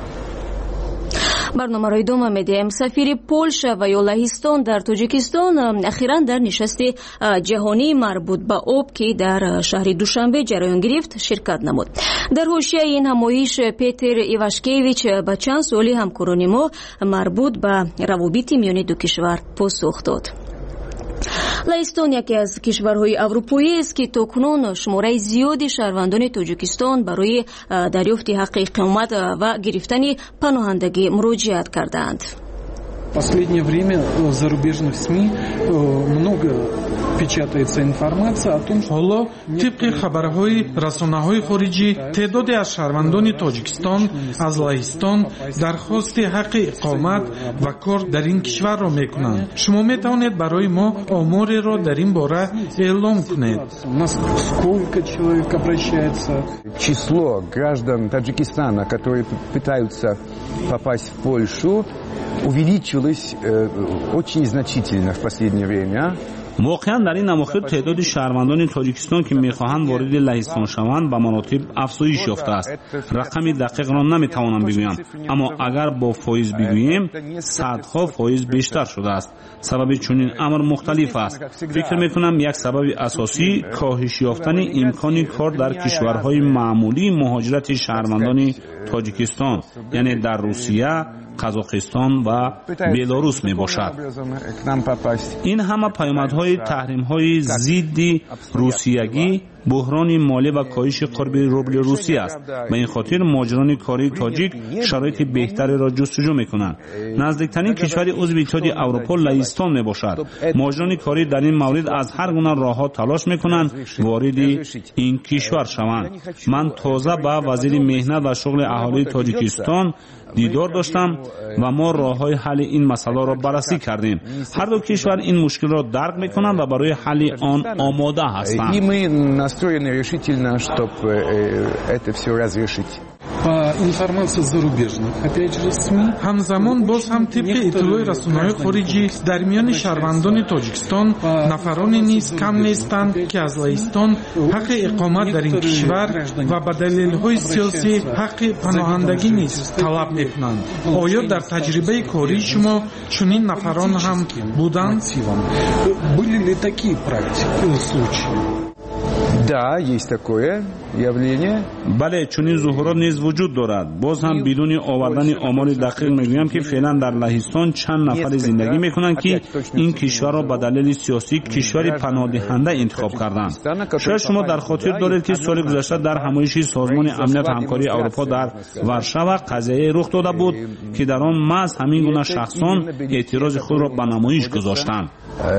барномаро идома медиҳем. сафири Полша ва ё Лаҳистон дар Тоҷикистон ахиран дар нишасти ҷаҳонии марбут ба об ки дар шаҳри Душанбе ҷараён гирифт ширкат намуд. дар ҳошияи ин ҳамоиш Петр Ивашкевич ба чанд суоли ҳамкорони мо марбут ба равобити миёни ду кишвар посух дод. Лаҳистон яке аз кишварҳои аврупоиест ки токунун шумораи зиёди шаҳрвандони Тоҷикистон барои дарёфти ҳаққи иқомат ва гирифтани паноҳандагӣ муроҷиат кардаанд.
В последнее время в зарубежных СМИ много печатается информация о том, что
ҳоло тибқи хабарҳои расонаҳои хориҷӣ теъдоде аз шаҳрвандони Тоҷикистон аз Лаҳистон дархости ҳаққи иқомат ва кор дар ин кишварро мекунанд. шумо метавонед барои мо омореро дар ин бора эълом кунед?
Сколько человек обращается?
Число граждан Таджикистана, которые пытаются попасть в Польшу, увеличилось очень значительно в последнее время.
واقعا در این اواخر تعداد شهروندان تاجیکستان که میخواهند وارد لهستان شوند به مراتب افزایش یافته است. رقم دقیق را نمیتوانم بگویم، اما اگر با فایز بگوییم صدها فایز بیشتر شده است. سبب چنین امر مختلف است. فکر میکنم یک سبب اساسی کاهش یافتن امکان کار در کشورهای معمولی مهاجرت شهروندان تاجیکستان، یعنی در روسیه، قزاقستان و بلاروس می باشد. این همه پیامدهای تحریم‌های ضد روسیگی، بحران مالی و کاهش قرب روبل روسی است. به این خاطر مهاجران کاری تاجیک شرایط بهتری را جستجو می‌کنند. نزدیکترین کشور عضو اتحادیه اروپا لهستان میباشد. مهاجران کاری در این مورد از هر گونه راه‌ها تلاش می‌کنند وارد این کشور شوند. من تازه با وزیر مهنت و شغل اهالی تاجیکستان دیدار داشتم و ما راه‌های حل این مسئله را بررسی کردیم. هر دو کشور این مشکل را درک می‌کنند و برای حل آن آماده هستند.
Настроены решительно, чтобы это все разрешить.
По информации зарубежных, опять же, СМИ.
ҳамзамон боз ҳам тибқи иттилои расонаҳои хориҷӣ дар миёни шаҳрвандони Тоҷикистон нафароне низ кам нестанд ки аз Лаҳистон ҳаққи иқомат дар ин кишвар ва ба далелҳои сиёсӣ ҳаққи паноҳандагӣ низ талаб мекунанд. оё дар таҷрибаи кории шумо чунин нафарон ҳам буданд?
Были ли такие практики, случаи?
Да, есть такое явление.
بله چنین ظهورات نیز وجود دارد. باز هم بدون آوردن آمار دقیق میگویم که فعلا در لهستان چند نفر زندگی میکنند که این کشور را به دلیل سیاسی کشور پناهدهنده انتخاب کردند. شاید شما در خاطر دارید که سال گذشته در همایش سازمان امنیت همکاری اروپا در ورشاو قضیه رخ داده بود که در آن محض همین گونه شخصان اعتراض خود را به نمایش گذاشتند.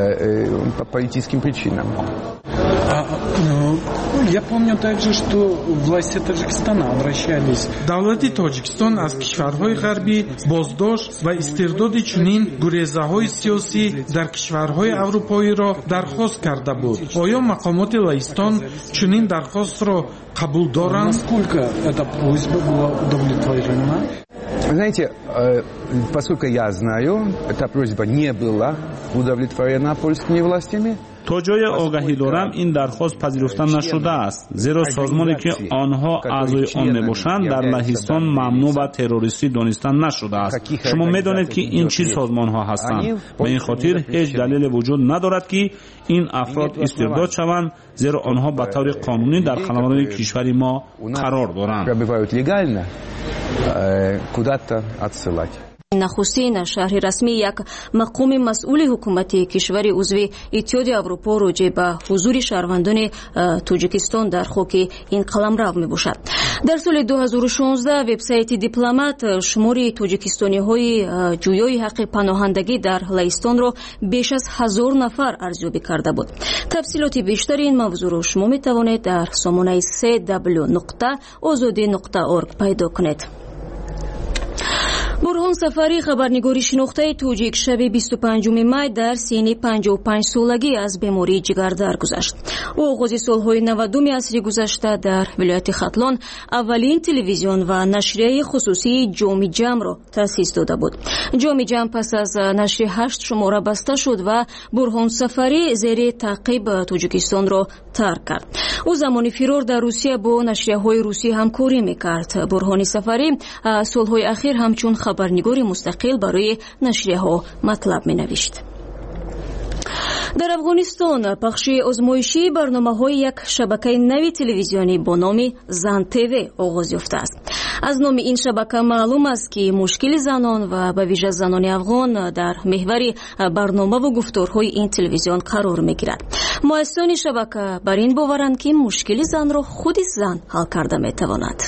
Я помню также, что власти Таджикистана обращались.
Давлати Тоҷикистон аз кишварҳои ғарбӣ боздошт ва истирдоди чунин гурезаҳои сиёсӣ дар кишварҳои аврупоиро дархост карда буд. оё мақомоти Лаҳистон чунин дархостро қабул доранд?
Насколько эта просьба была удовлетворена?
Знаете, поскольку я знаю, эта просьба не была удовлетворена польскими властями.
تا جای آگاهی دارم این درخواست پذیرفته نشده است، زیرا سازمانی که آنها اعضای آن میباشند در لهستان ممنوع و تروریستی دانسته نشده است. شما میدانید که این چه سازمان ها هستند. به این خاطر هیچ دلیل وجود ندارد که این افراد استرداد شوند، زیرا آنها به طور قانونی در خانواده کشور ما قرار دارند.
нахустин шарҳи расмии як мақоми масъули ҳукумати кишвари узви иттиҳоди аврупо роҷеъ ба ҳузури шаҳрвандони тоҷикистон дар хоки ин қаламрав мебошад. дар соли 2016 вебсайти дипломат шумори тоҷикистониҳои ҷӯёи ҳаққи паноҳандагӣ дар лаҳистонро беш аз 1000 нафар арзёбӣ карда буд. тафсилоти бештари ин мавзӯъро шумо метавонед дар сомонаи cw.ozodi.org пайдо кунед. бурҳон сафарӣ хабарнигори шинохтаи тоҷик шаби 25 май дар синни 55 солагӣ аз бемории ҷигар даргузашт. ӯ оғози солҳои 90 асри гузашта дар вилояти хатлон аввалин телевизион ва нашрияи хусусии ҷоми ҷамъро таъсис дода буд. ҷоми ҷамъ пас аз нашри 8 шумора баста шуд ва бурҳон сафарӣ зери таъқиб тоҷикистонро тарк кард. ӯ замони фирор дар русия бо нашрияҳои русӣ ҳамкорӣ мекард. бурҳони сафарӣ солҳои ахир ҳамчун хабарнигори мустақил барои нашрияҳо матлаб менавишт. дар афғонистон пахши озмоишии барномаҳои як шабакаи нави телевизионӣ бо номи Zan TV оғоз ёфтааст. аз номи ин шабака маълум аст ки мушкили занон ва ба вижа занони афғон дар меҳвари барномаву гуфторҳои ин телевизион қарор мегирад. муассисони шабака бар ин боваранд ки мушкили занро худи зан ҳал карда метавонад.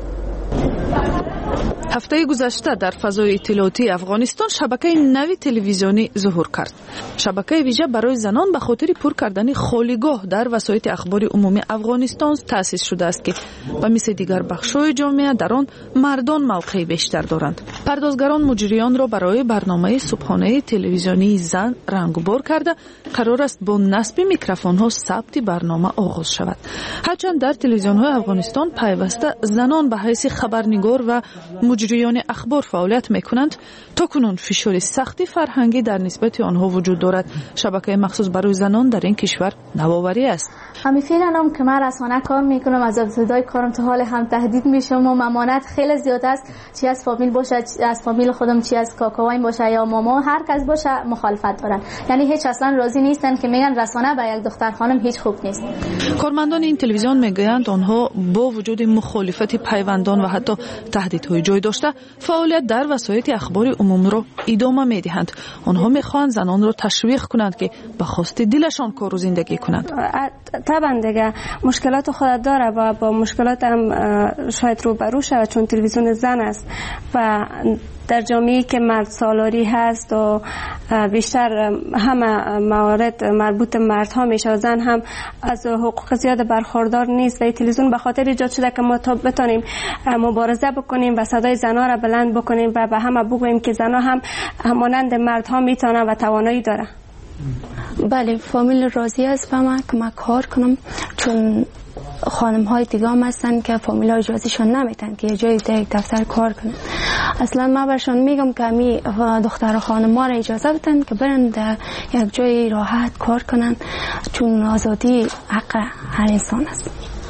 ҳафтаи гузашта дар фазои иттилоотии афғонистон шабакаи нави телевизионӣ зуҳур кард. шабакаи вижа барои занон ба хотири пур кардани холигоҳ дар васоити ахбори умумии афғонистон таъсис шудааст ки ба мисли дигар бахшҳои ҷомеа дар он мардон мавқеи бештар доранд. пардозгарон муҷрионро барои барномаи субҳонаи телевизионии зан рангубор карда қарор аст бо насби микрофонҳо сабти барнома оғоз шавад. ҳарчанд дар телевизионҳои афғонистон пайваста занон ба ҳайси хабарнигор ва муҷриёни ахбор фаъолият мекунанд, то кунун фишори сахти фарҳангӣ дар нисбати онҳо вуҷуд дорад. шабакаи махсус барои занон дар ин кишвар навоварӣ аст.
میفهمم که من رسانه کار میکنم، از ابتدای کارم تا حال هم تهدید میشم و ممانعت خیلی زیاد است، چی از فامیل باشه، چی از فامیل خودم، چی از کاکاوایم باشه یا ماما، هر کس باشه مخالفت دارن. یعنی هیچ اصلا راضی نیستن که میگن رسانه به یک دختر خانم هیچ خوب نیست.
کارمندان این تلویزیون میگویند آنها با وجود مخالفت پیوندان و حتی تهدیدهای جای داشته فعالیت در وسایط اخبار عمومی را ادامه میدهند. آنها میخواهند زنان را تشویق کنند که به خواست دلشان کار و زندگی کنند.
طبعا دیگه مشکلات خود داره و با مشکلات هم شاید روبرو شود چون تلویزیون زن است و در جامعه‌ای که مرد سالاری هست و بیشتر همه موارد مربوط مردها میشه، زن هم از حقوق زیاد برخوردار نیست و تلویزیون به خاطر ایجاد شده که ما تا بتونیم مبارزه بکنیم و صدای زنها را بلند بکنیم و به همه بگوییم که زنها هم همانند مردها میتونن و توانایی داره.
بله، فامیل راضی است به من که من کار کنم چون خانم های دیگه هم هستن که فامیل ها اجازهشون نمیتن که یه جای یک دفتر کار کنن. اصلا من برشون میگم که امی دختر خانم ها را اجازه بدن که برن در یک جای راحت کار کنن چون آزادی حق هر انسان است.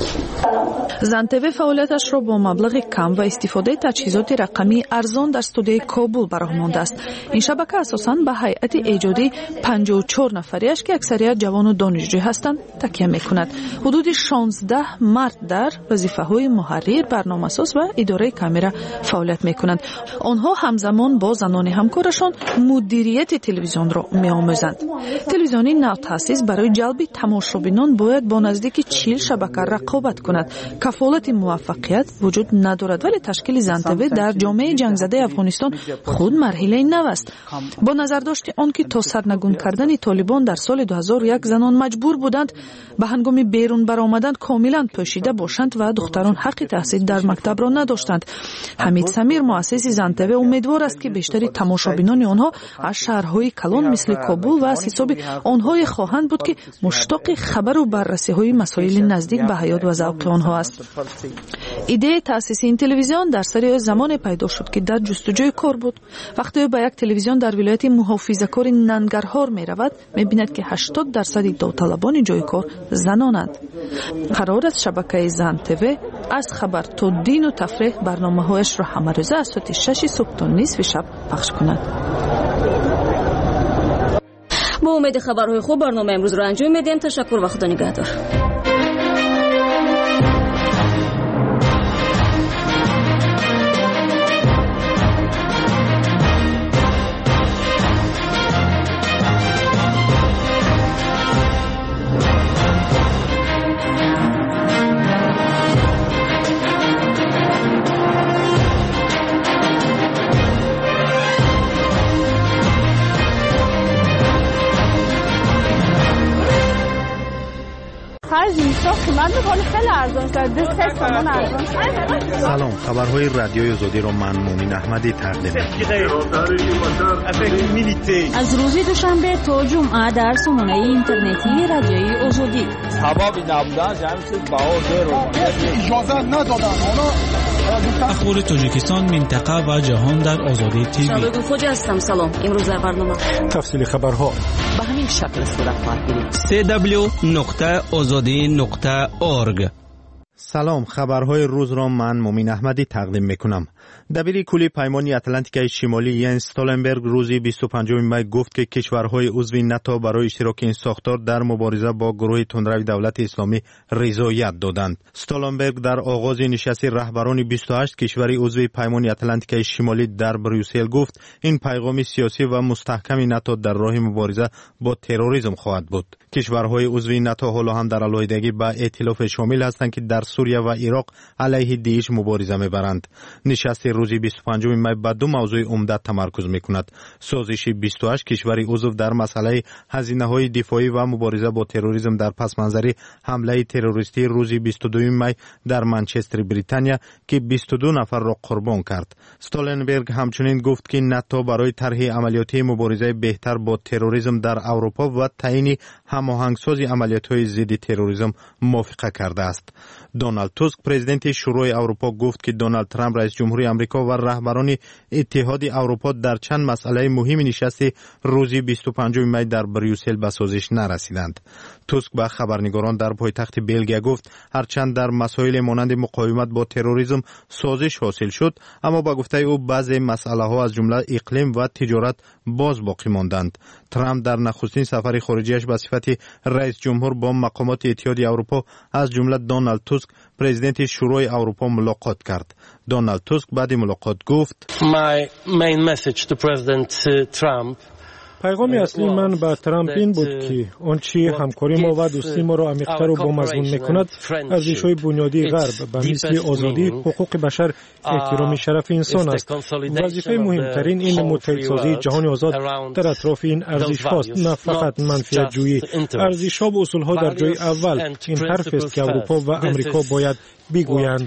زن تیوی فعالیتش را با مبلغ کم و استفاده تجهیزات رقمی ارزان در استودیوی کابل براه مانده است. این شبکه اساساً به هیئت ایجادی 54 نفریش که اکثریت جوان و دانشجو هستند تکیه میکند. حدود 16 مرد در وظیفه‌های محرر، برنامه‌ساز و اداره کامera فعالیت میکنند. آنها همزمان با زنان همکارشان مدیریت تلویزیون را میآموزند. تلویزیونی نو تأسیس برای جلب تماشابینان باید با نزدیک 40 شبکه رقابت کند. کفالت موفقیت وجود ندارد، ولی تشکیل زن تیوی در جامعه جنگ زده افغانستان خود مرحله نو است. با نظر داشت آنکه تا سرنگون کردن طالبان در سال 2001 زنان مجبور بودند به هنگام بیرون برآمدن کاملا پوشیده باشند و دختران حق تحصیل در مکتب را نداشتند. حمید سمیر مؤسس زن تیوی امیدوار است که بیشتری تماشابینان آنها از شهرهای کلان مثل کابل و از حساب آنها خواهند بود که مشتاق خبر و بررسی های مسائل نزدیک به حیات و ذوق آنها است. ایده تأسیس این تلویزیون در سری زمان پیدا شد که در جستجوی کار بود. وقتی به یک تلویزیون در ولایت محافظه‌کار ننگرهار می رود می بیند که 80% داوطلبان جای کار زنانند. قرار است شبکه زن تیوی از خبر تا دین و تفریح برنامه‌هایش را همه روزه از ساعت 6 صبح تا نصف شب پخش کند.
با امید خبرهای خوب برنامه امروز را انجام میدیم. تشکر و خدا نگهدار.
قیمت ولی خیلی ارزان شده. 3 تومن ارزان شده.
سلام، خبرهای رادیوی آزادی رو من مومین احمدی تقدیم می‌کنم.
از روز دوشنبه تا جمعه در سامانه اینترنتی رادیوی آزادی.
هوایی نبودن جمعیت باور رو اجازه ندادن.
اخبار تاجیکستان، منطقه و جهان در آزادی تیوی.
شبکه خوج هستم. سلام. امروز در برنامه
تفصیل خبرها
به همین شکل صورت خواهد گرفت.
www.azadi.org.
سلام، خبرهای روز را من مومین احمدی تقدیم میکنم. دبیر کلی پیمانی اتلانتیک شمالی ینس استولنبرگ روزی 25 می گفت که کشورهای عضو ناتو برای اشتراک این ساختار در مبارزه با گروه تندروی دولت اسلامی رضایت دادند. استولنبرگ در آغاز نشست رهبران 28 کشور عضو پیمانی اتلانتیک شمالی در بروسل گفت این پیغام سیاسی و مستحکم ناتو در راه مبارزه با تروریسم خواهد بود. کشورهای عضو ناتو حالا هم در علیحدگی با ائتلاف شامل هستند که در سوریه و عراق علیه داعش مبارزه می‌برند. نشست روزی 25 می بر دو موضوع عمده تمرکز می‌کند: سازش 28 کشور عضو در مسئله هزینه‌های دفاعی و مبارزه با تروریسم در پس‌منظر حمله تروریستی روزی 22 می در منچستر بریتانیا که 22 نفر را قربان کرد. استولنبرگ همچنین گفت که ناتو برای طرح عملیاتی مبارزه بهتر با تروریسم در اروپا و تعیین هماهنگسازی عملیات‌های ضد تروریسم موافقه کرده است. دونالد توسک پرزیدنت شورای اروپا گفت که دونالد ترامپ رئیس جمهوری آمریکا و رهبران اتحاد اروپا در چند مسئله مهم نشست روزی 25 می در بریوسل به سازش نرسیدند. توسک به خبرنگاران در پایتخت بلژیک گفت هرچند در مسائل مانند مقاومت با تروریسم سازش حاصل شد، اما با گفته او بعضی مسئله ها از جمله اقلیم و تجارت باز باقی ماندند. ترامپ در نخستین سفر خارجیش به صفت رئیس جمهور با مقامات اتحاد اروپا از جمله دونالد توسک پرزیدنت شورای اروپا ملاقات کرد. دونالد توسک بعد ملاقات گفت:
My main message to President Trump
پیغام اصلی من به ترامپ این بود که آنچه همکاری ما و دوستی ما را عمیق‌تر و بامضمون می‌کند ارزش‌های بنیادی غرب به مثل آزادی، حقوق بشر، احترام شرف انسان است. وظیفه مهمترین این متحدسازی جهان آزاد در اطراف این ارزش‌هاست، نه فقط منفعت جویی. ارزش‌ها و اصول‌ها در جای اول. این حرف است که اروپا و آمریکا باید بگویند.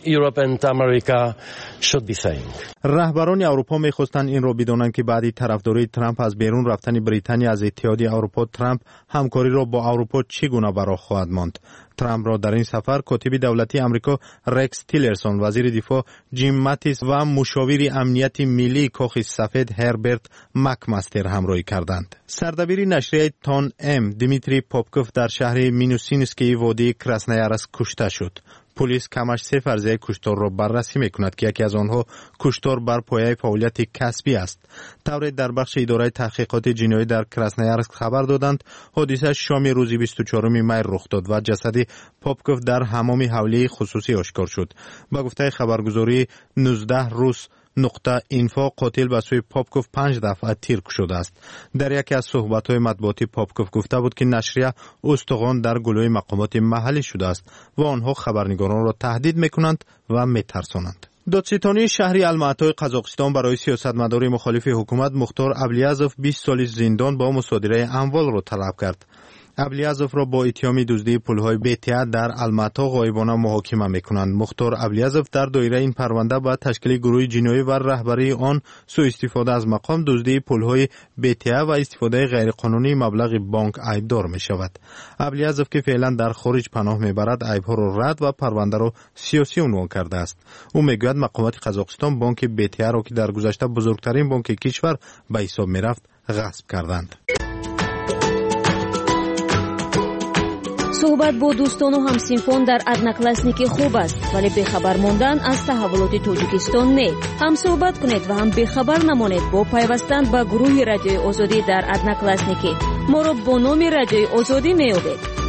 رهبران اروپا می‌خواستند این را بدانند که بعد طرفداری ترامپ از بیرون رفتن بریتانیا از اتحاد اروپا، ترامپ همکاری را با اروپا چگونه برای خواهد ماند. ترامپ را در این سفر کاتب دولتی آمریکا رکس تیلرسون، وزیر دفاع جیم ماتیس و مشاور امنیت ملی کاخ سفید هربرت مکمستر همراهی کردند. سردبیر نشریه تان ام دیمیتری پاپکوف در شهر مینوسینسکی وادی کراسنایارسک کشته شد. پلیس کمش 3 فرضیه کشتار را بررسی میکند که یکی از آنها کشتار بر پایه فعالیت کسبی است. طوری در بخش اداره تحقیقات جنایی در کراسنایارسک خبر دادند حادثه شام روز 24 می رخ داد و جسد پاپکوف در حمام حولی خصوصی آشکار شد. با گفته خبرگزاری 19 روز نقطه اینفا قاتل به سوی پاپکوف 5 دفعه تیر شده است. در یکی از صحبت‌های مطبوعاتی پاپکوف گفته بود که نشریه استخوان در گلوی مقامات محلی شده است و آنها خبرنگاران را تهدید می‌کنند و می‌ترسانند. دادستانی شهر الماتای قزاقستان برای سیاستمدار مخالف حکومت مختار ابلیازوف 20 سال زندان با مصادره اموال را طلب کرد. ابلیازوف را با اتهام دزدی پولهای بی‌تیا در الماتا غایبانه محاکمه می‌کنند. مختار ابلیازوف در دایره این پرونده با تشکیل گروه جنایی و رهبری آن سوء استفاده از مقام، دزدی پولهای بی‌تیا و استفاده غیرقانونی مبلغ بانک عیبدار می‌شود. ابلیازوف که فعلا در خارج پناه می‌برد، عیب‌ها را رد و پرونده را سیاسی عنوان کرده است. او می‌گوید مقامات قزاقستان بانک بی‌تیا را که در گذشته بزرگترین بانک کشور به حساب می‌رفت غصب کردند.
صحبت با دوستان و همسینفان در ادناکلاسنیکی خوب است، ولی بخبر ماندن از تحولات تاجیکستان نه. هم صحبت کنید و هم بخبر نمانید با پیوستن به گروه رادیوی آزادی در ادناکلاسنیکی. ما را با نام رادیوی آزادی میابید.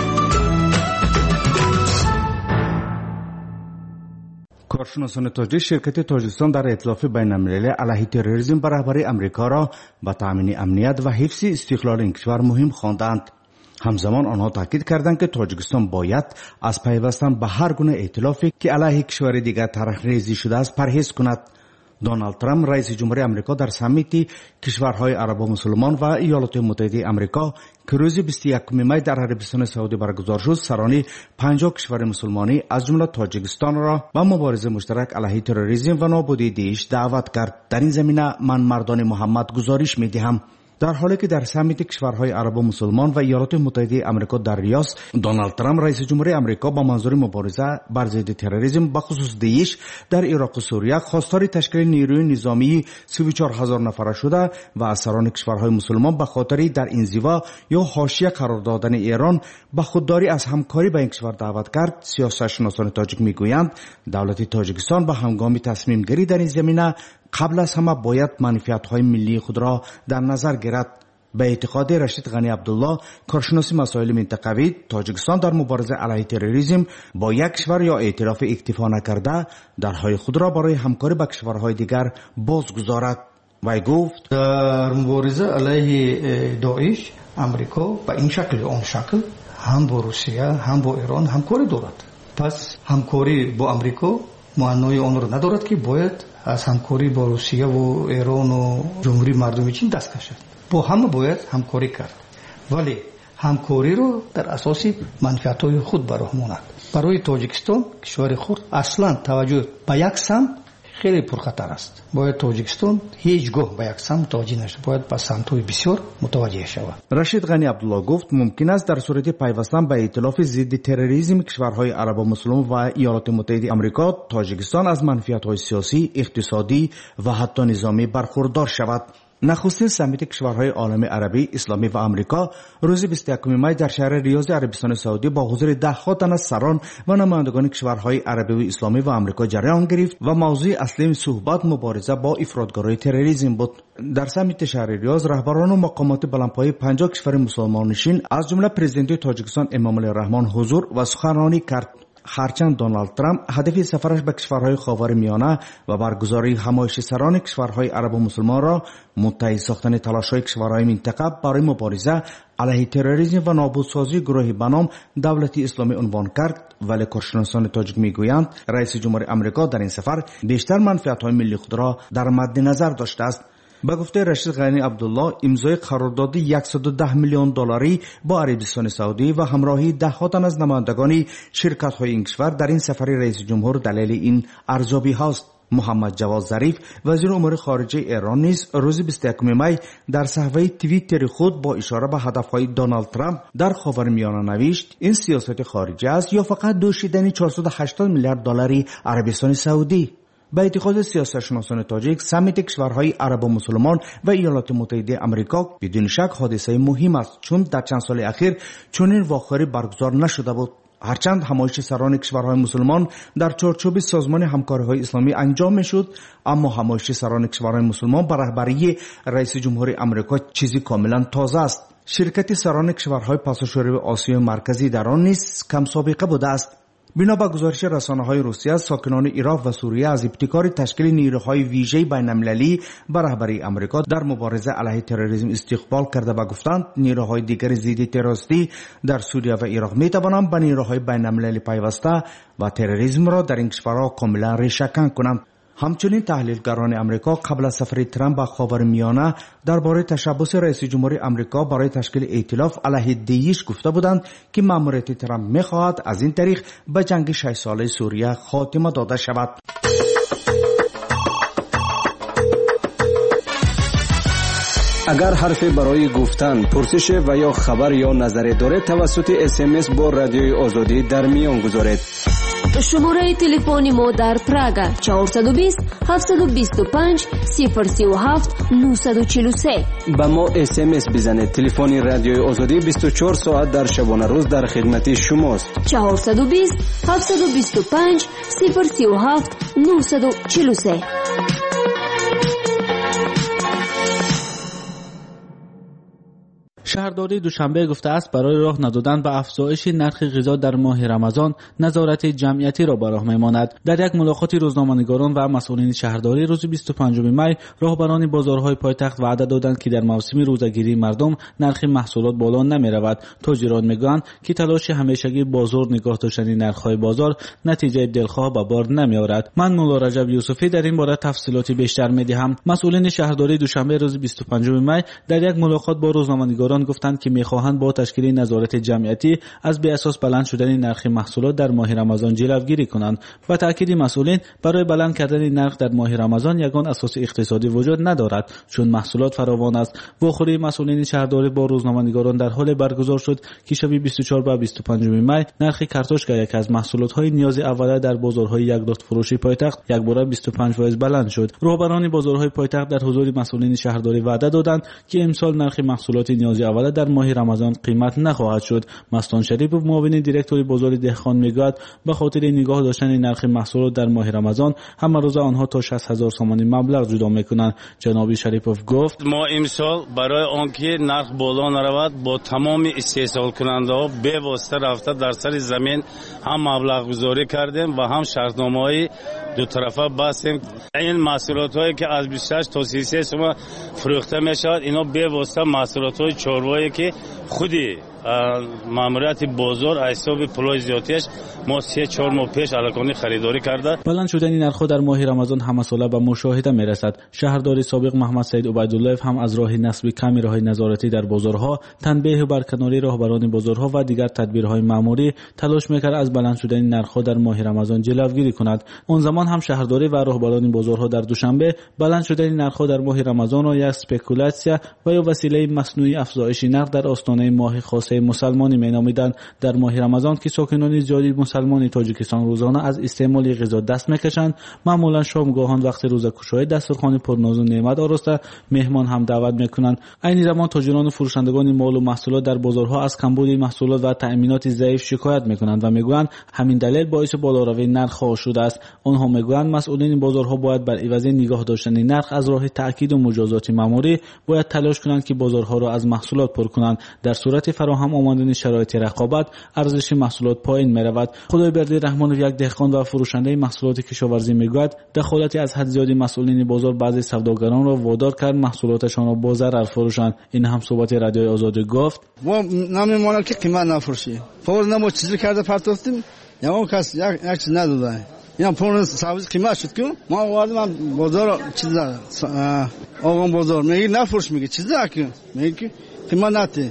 کارشناسان تاجیک شرکت تاجیکستان در ائتلاف بین‌المللی علیه تروریسم به رهبری آمریکا را به تامین امنیت و حفظ استقلال این کشور مهم خواندند. همزمان آنها تاکید کردند که تاجیکستان باید از پیوستن به هر گونه ائتلافی که علیه کشور دیگر طرح ریزی شده است پرهیز کند. دونالد ترامپ رئیس جمهوری آمریکا در سمیت کشورهای عرب و مسلمان و ایالات متحده آمریکا که روز 21 می در عربستان سعودی برگزار شد، سران 50 کشور مسلمانی از جمله تاجیکستان را به مبارزه مشترک علیه تروریسم و نابودی داعش دعوت کرد. در این زمینه من مردان محمد گزارش می دهم. در حالی که در سمیت کشورهای عرب و مسلمان و ایالات متحده آمریکا در ریاض، دونالد ترامپ رئیس جمهوری آمریکا با منظور مبارزه بر ضد تروریسم به خصوص داعش در عراق و سوریه خواستار تشکیل نیروی نظامی 34000 نفره شده و از سران کشورهای مسلمان به خاطر در انزوا یا حاشیه قرار دادن ایران به خودداری از همکاری با این کشور دعوت کرد. سیاستشناسان تاجیک میگویند دولت تاجیکستان به هنگام تصمیم گیری در این زمینه قبل از همه باید منفعت‌های ملی خود را در نظر گیرد. به اعتقاد رشید غنی عبدالله، کارشناس مسائل منطقوی، تاجیکستان در مبارزه علیه تروریسم با یک کشور یا ائتلاف اکتفا نکرده درهای خود را برای همکاری با کشورهای دیگر بازگذارد. وی گفت
در مبارزه علیه داعش آمریکا به این شکل یا آن شکل هم با روسیه هم با ایران همکاری دارد. پس همکاری با آمریکا معنای آن را ندارد که باید از همکاری با روسیه و ایران و جمهوری مردمی چین دست کشد. با همه باید همکاری کرد، ولی همکاری رو در اساس منفعت‌های خود برهماند. برای تاجیکستان کشور خود اصلا توجه به یک سمت خیلی پرخطر است. باید تاجیکستان هیچگاه به یک سمت متوجه نشود، باید به سمت‌های بسیار متوجه شود.
رشید غنی عبدالله گفت ممکن است در صورت پیوستن به ائتلاف ضد تروریسم کشورهای عرب و مسلمان و ایالات متحده آمریکا، تاجیکستان از منفعت‌های سیاسی، اقتصادی و حتی نظامی برخوردار شود. نخستین سمیت کشورهای عالم عربی، اسلامی و آمریکا روز 21 می در شهر ریاض عربستان سعودی با حضور ده‌ها تن از سران و نمایندگان کشورهای عربی و اسلامی و آمریکا جریان گرفت و موضوع اصلی صحبت مبارزه با افراطگرای تروریسم بود. در سمیت شهر ریاض رهبران و مقامات بلندپایه 50 کشور مسلمان نشین از جمله پرزیدنت تاجیکستان امام الرحمن حضور و سخنرانی کرد. هرچند دونالد ترامپ هدف سفرش به کشورهای خاورمیانه و برگزاری همایش سران کشورهای عرب و مسلمان را متحد ساختن تلاش‌های کشورهای منطقه برای مبارزه علیه تروریسم و نابودسازی گروهی به نام دولت اسلامی عنوان کرد، ولی کارشناسان تاجیک میگویند رئیس جمهور آمریکا در این سفر بیشتر منفعت‌های ملی خود را در مد نظر داشته است. به گفته رشید غنی عبدالله، امضای قرارداد 110 میلیون دلاری با عربستان سعودی و همراهی ده‌ها تن از نمایندگان شرکت‌های این کشور در این سفر رئیس جمهور دلیل این ارزیابی هاست. محمد جواد ظریف وزیر امور خارجه ایران نیز روز 21 می در صفحه توییتر خود با اشاره به هدف‌های دونالد ترامپ در خاورمیانه نوشت این سیاست خارجه است یا فقط دوشیدن 480 میلیارد دلاری عربستان سعودی. به اعتقاد سیاستشناسان تاجیک، سمیت کشورهای عرب و مسلمان و ایالات متحده آمریکا بدون شک حادثه مهم است، چون در چند سال اخیر چنین واقعه‌ای برگزار نشده بود. هرچند همایش سران کشورهای مسلمان در چارچوب سازمان همکاری‌های اسلامی انجام می‌شد، اما همایش سران کشورهای مسلمان به رهبری رئیس جمهور آمریکا چیزی کاملا تازه است. شرکت سران کشورهای پاساژوری آسیای مرکزی در آن نیز کم سابقه بوده است. بنا به گزارش رسانه‌های روسیه، ساکنان عراق و سوریه از ابتکار تشکیل نیروهای ویژه بین‌المللی به رهبری آمریکا در مبارزه علیه تروریسم استقبال کرده و گفتند نیروهای دیگر ضد تروریستی در سوریه و عراق می‌توانند به نیروهای بین‌المللی پیوسته و تروریسم را در این کشورها کاملا ریشه‌کن کنند. همچنین تحلیلگران آمریکا قبل از سفر ترامپ به خاورمیانه درباره تشبث رئیس جمهور آمریکا برای تشکیل ائتلاف علیه داعش گفته بودند که مأموریت ترامپ می‌خواهد از این طریق به جنگ 6 ساله سوریه خاتمه داده شود.
اگر حرفی برای گفتن، پرسش و یا خبر یا نظری دارید توسط SMS با رادیوی آزادی در میان گذارید.
شماره تلفن ما در پراگ 420 725 037 943.
با ما SMS بزنید. تلفن رادیوی آزادی 24 ساعت در شبانه روز در خدمت شماست.
420 725 037 943.
شهرداری دوشنبه گفته است برای راه ندادن به افزایش نرخ غذا در ماه رمضان نظارت جمعیتی را به راه میماند. در یک ملاقات روزنامه‌نگاران و مسئولین شهرداری روز 25 می راهبران بازارهای پایتخت وعده دادند که در موسم روزه‌گیری مردم نرخ محصولات بالا نمی‌رود. تاجران میگویند که تلاش همیشگی بازار نگاه داشتن نرخ‌های بازار نتیجه دلخواه به بار نمی‌آورد. من مولا رجب یوسفی در این باره تفصیلات بیشتر می‌دهم. مسئولین شهرداری دوشنبه روز 25 می در یک ملاقات با روزنامه‌نگاران گفتند که می‌خواهند با تشکیل نظارت جمعیتی از بی اساس بلند شدن نرخ محصولات در ماه رمضان جلوگیری کنند. و تأکید مسئولین برای بلند کردن نرخ در ماه رمضان یگان اساس اقتصادی وجود ندارد چون محصولات فراوان است. واخوری مسئولین شهرداری با روزنامه‌نگاران در حال برگزار شد که شب 24 و 25 می نرخ کارتوشکا یک از محصولات‌های نیاز اولیه در بازارهای یک دست فروشی پایتخت یک باره 25% بلند شد. راهبران بازارهای پایتخت در حضور مسئولین شهرداری وعده دادند که امسال نرخ محصولات نیاز اولیه در ماه رمضان قیمت نخواهد شد. مستان شریفوف معاون دیرکتور بازار دهقان میگوید به خاطر نگاه داشتن نرخ محصولات در ماه رمضان همه روز آنها تا 60000 تومان مبلغ جدا میکنند. جناب شریفوف گفت
ما امسال برای آنکه نرخ بالا نرود با تمام استحصال کننده ها به واسطه رفته در سر زمین هم مبلغ گذاری کردیم و هم شرطنامه‌های دو طرفه بستیم. این محصولات هایی که از 26 تا 33 تومان فروخته میشود اینا به واسطه محصولات های چاروایی که خودی ماموریت بازار حساب پولای زیادیش ما 3-4 ماه پیش الکانی خریداری کرده.
بلند شدن نرخ در ماه رمضان همه ساله به مشاهده میرسد. شهرداری سابق محمد سید عبیدالله هم از راه نصب کامراهای نظارتی در بازارها، تنبیه و برکناری راهبران بازارها و دیگر تدبیرهای ماموری تلاش میکرد از بلند شدن نرخ در ماه رمضان جلوگیری کند. اون زمان هم شهرداری و راهبران بازارها در دوشنبه بلند شدن نرخ در ماه رمضان را یک اسپکولاسیا و یا وسیله مصنوعی افزایش نرخ در آستانه ماه خاص مسلمانی مینامیدند. در ماه رمضان که ساکنان زیادی مسلمان تاجیکستان روزانه از استعمال غذا دست میکشند، معمولا شامگاهان وقت روزه‌کشایی دسترخوان پرناز و نعمت آراسته مهمان هم دعوت میکنند. این زمان تاجران و فروشندگان مال و محصولات در بازارها از کمبود محصولات و تأمینات ضعیف شکایت میکنند و میگویند همین دلیل باعث بالاروی نرخ شده است. آنها میگویند مسئولین بازارها باید بر عوض نگاه داشتن نرخ از راه تاکید و مجازات ماموری باید تلاش کنند که بازارها را از محصولات پر کنند. در صورت فراهم آمدن شرایط رقابت ارزش محصولات پایین میرود. خدایبردی رحمانov یک دهقان و فروشنده محصولات کشاورزی میگوید دخالت از حد زیادی مسئولین بازار بعضی سوداگران را وادار کرد محصولاتشان را با ضرر فروشند. این هم صحبت رادیوی آزادی گفت
ما نمیمونه که قیمت نفروشی فور نمو چیزی کرده پرتاستیم یا اون کس یک چیز نداده یا پول سبز قیمت شد که ما اومدم بازار چیز آقام بازار میگه نفروش میگه چیزی که میگه قیمت نته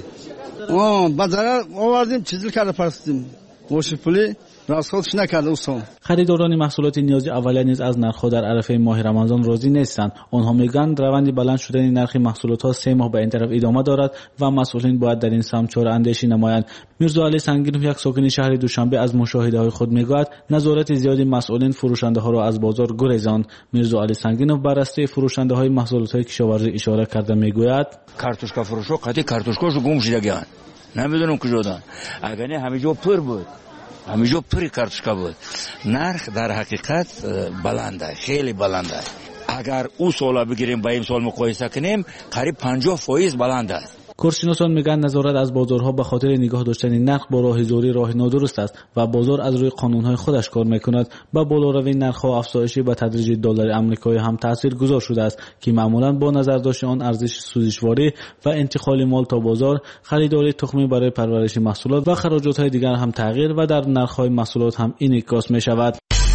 بازار آوردیم چیزی کرده پرستیم وش پولی راستش نکرده اصلا.
خریداران محصولات نیاز اولیه نیز از نرخ‌ها در عرفه ماه رمضان راضی نیستند. آنها میگویند روند بلند شدن نرخ محصولات 3 ماه به این طرف ادامه دارد و مسئولین باید در این سمت چاره اندیشی نمایند. میرزا علی سنگینوف یک ساکن شهر دوشنبه از مشاهده‌های خود میگوید نظارت زیادی مسئولین فروشنده‌ها را از بازار گریزاند. میرزا علی سنگینوف بر راسته فروشنده‌های محصولات کشاورزی اشاره کرده میگوید
کارتوشکا فروشو قطعی کارتوشکاشو گم شدگان نمیدونم کجاست. اگر نه همه جا پر بود همه جا پری کارتوشکا بود. نرخ در حقیقت بلنده خیلی بلنده. اگر او سالا بگیریم با این سال مقایسه کنیم قریب 50% بلنده است.
کارشناسان میگن نظارت از بازارها به خاطر نگاه داشتن نرخ با راهزوری راه نادرست است و بازار از روی قانونهای خودش کار میکند. با بالاروی نرخ‌ها و افزایشی به تدریج دلار آمریکایی هم تاثیرگذار شده است که معمولا با نظر داشتن آن ارزش سوزشواری و انتقال مال تا بازار، خریداری تخمی برای پرورش محصولات و خراجات‌های دیگر هم تغییر و در نرخ‌های محصولات هم انعکاس می‌شود.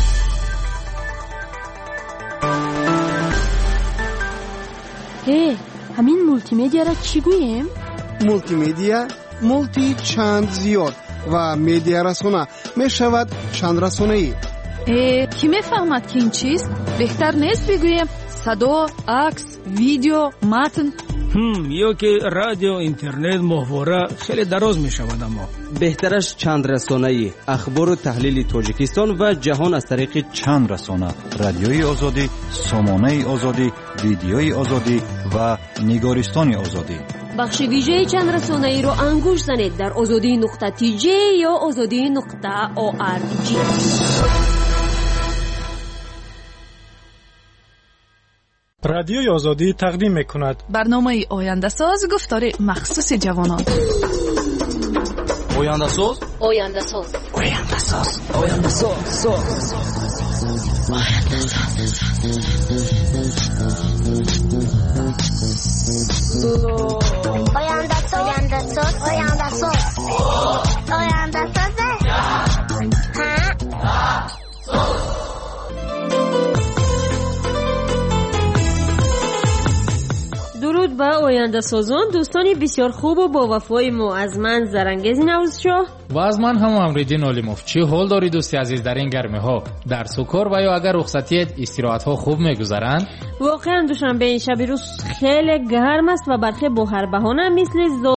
همین مولتی مدیا را چی گوییم؟
مولتی مدیا مولتی چند زیاد و مدیا رسانه می شود چند رسانه‌ای.
کی میفهمد که این چیست؟ بهتر نیست بگوییم صدا، عکس، ویدیو، متن؟
یا که رادیو، اینترنت، محتوا خیلی دراز می شود. اما
بهترش چند رسانه‌ای، اخبار و تحلیل تاجیکستان و جهان از طریق
چند رسانه: رادیوی آزادی، سامانه آزادی، ویدیوی آزادی و نگارستان آزادی.
بخش ویژه چند رسانه‌ای رو انگوش زنید در azadi.tj یا azadi.org.
رادیوی آزادی تقدیم میکند
برنامه آینده ساز گفتار مخصوص جوانان.
آینده ساز
آینده ساز
آینده ساز آینده ساز
آینده ساز آینده ساز آینده ساز آینده ساز
درود به آینده سازان، دوستانی بسیار خوب و با وفای ما. از من زرنگز نوزشاه
و از من هم امریدین علیموف. چی حال داری دوستی عزیز در این گرمی ها؟ درس و کار و یا اگر رخصتی استراحت ها خوب میگذرند؟
واقعا دوشنبه این شب روز خیلی گرم است و برخی با هر بهانه مثل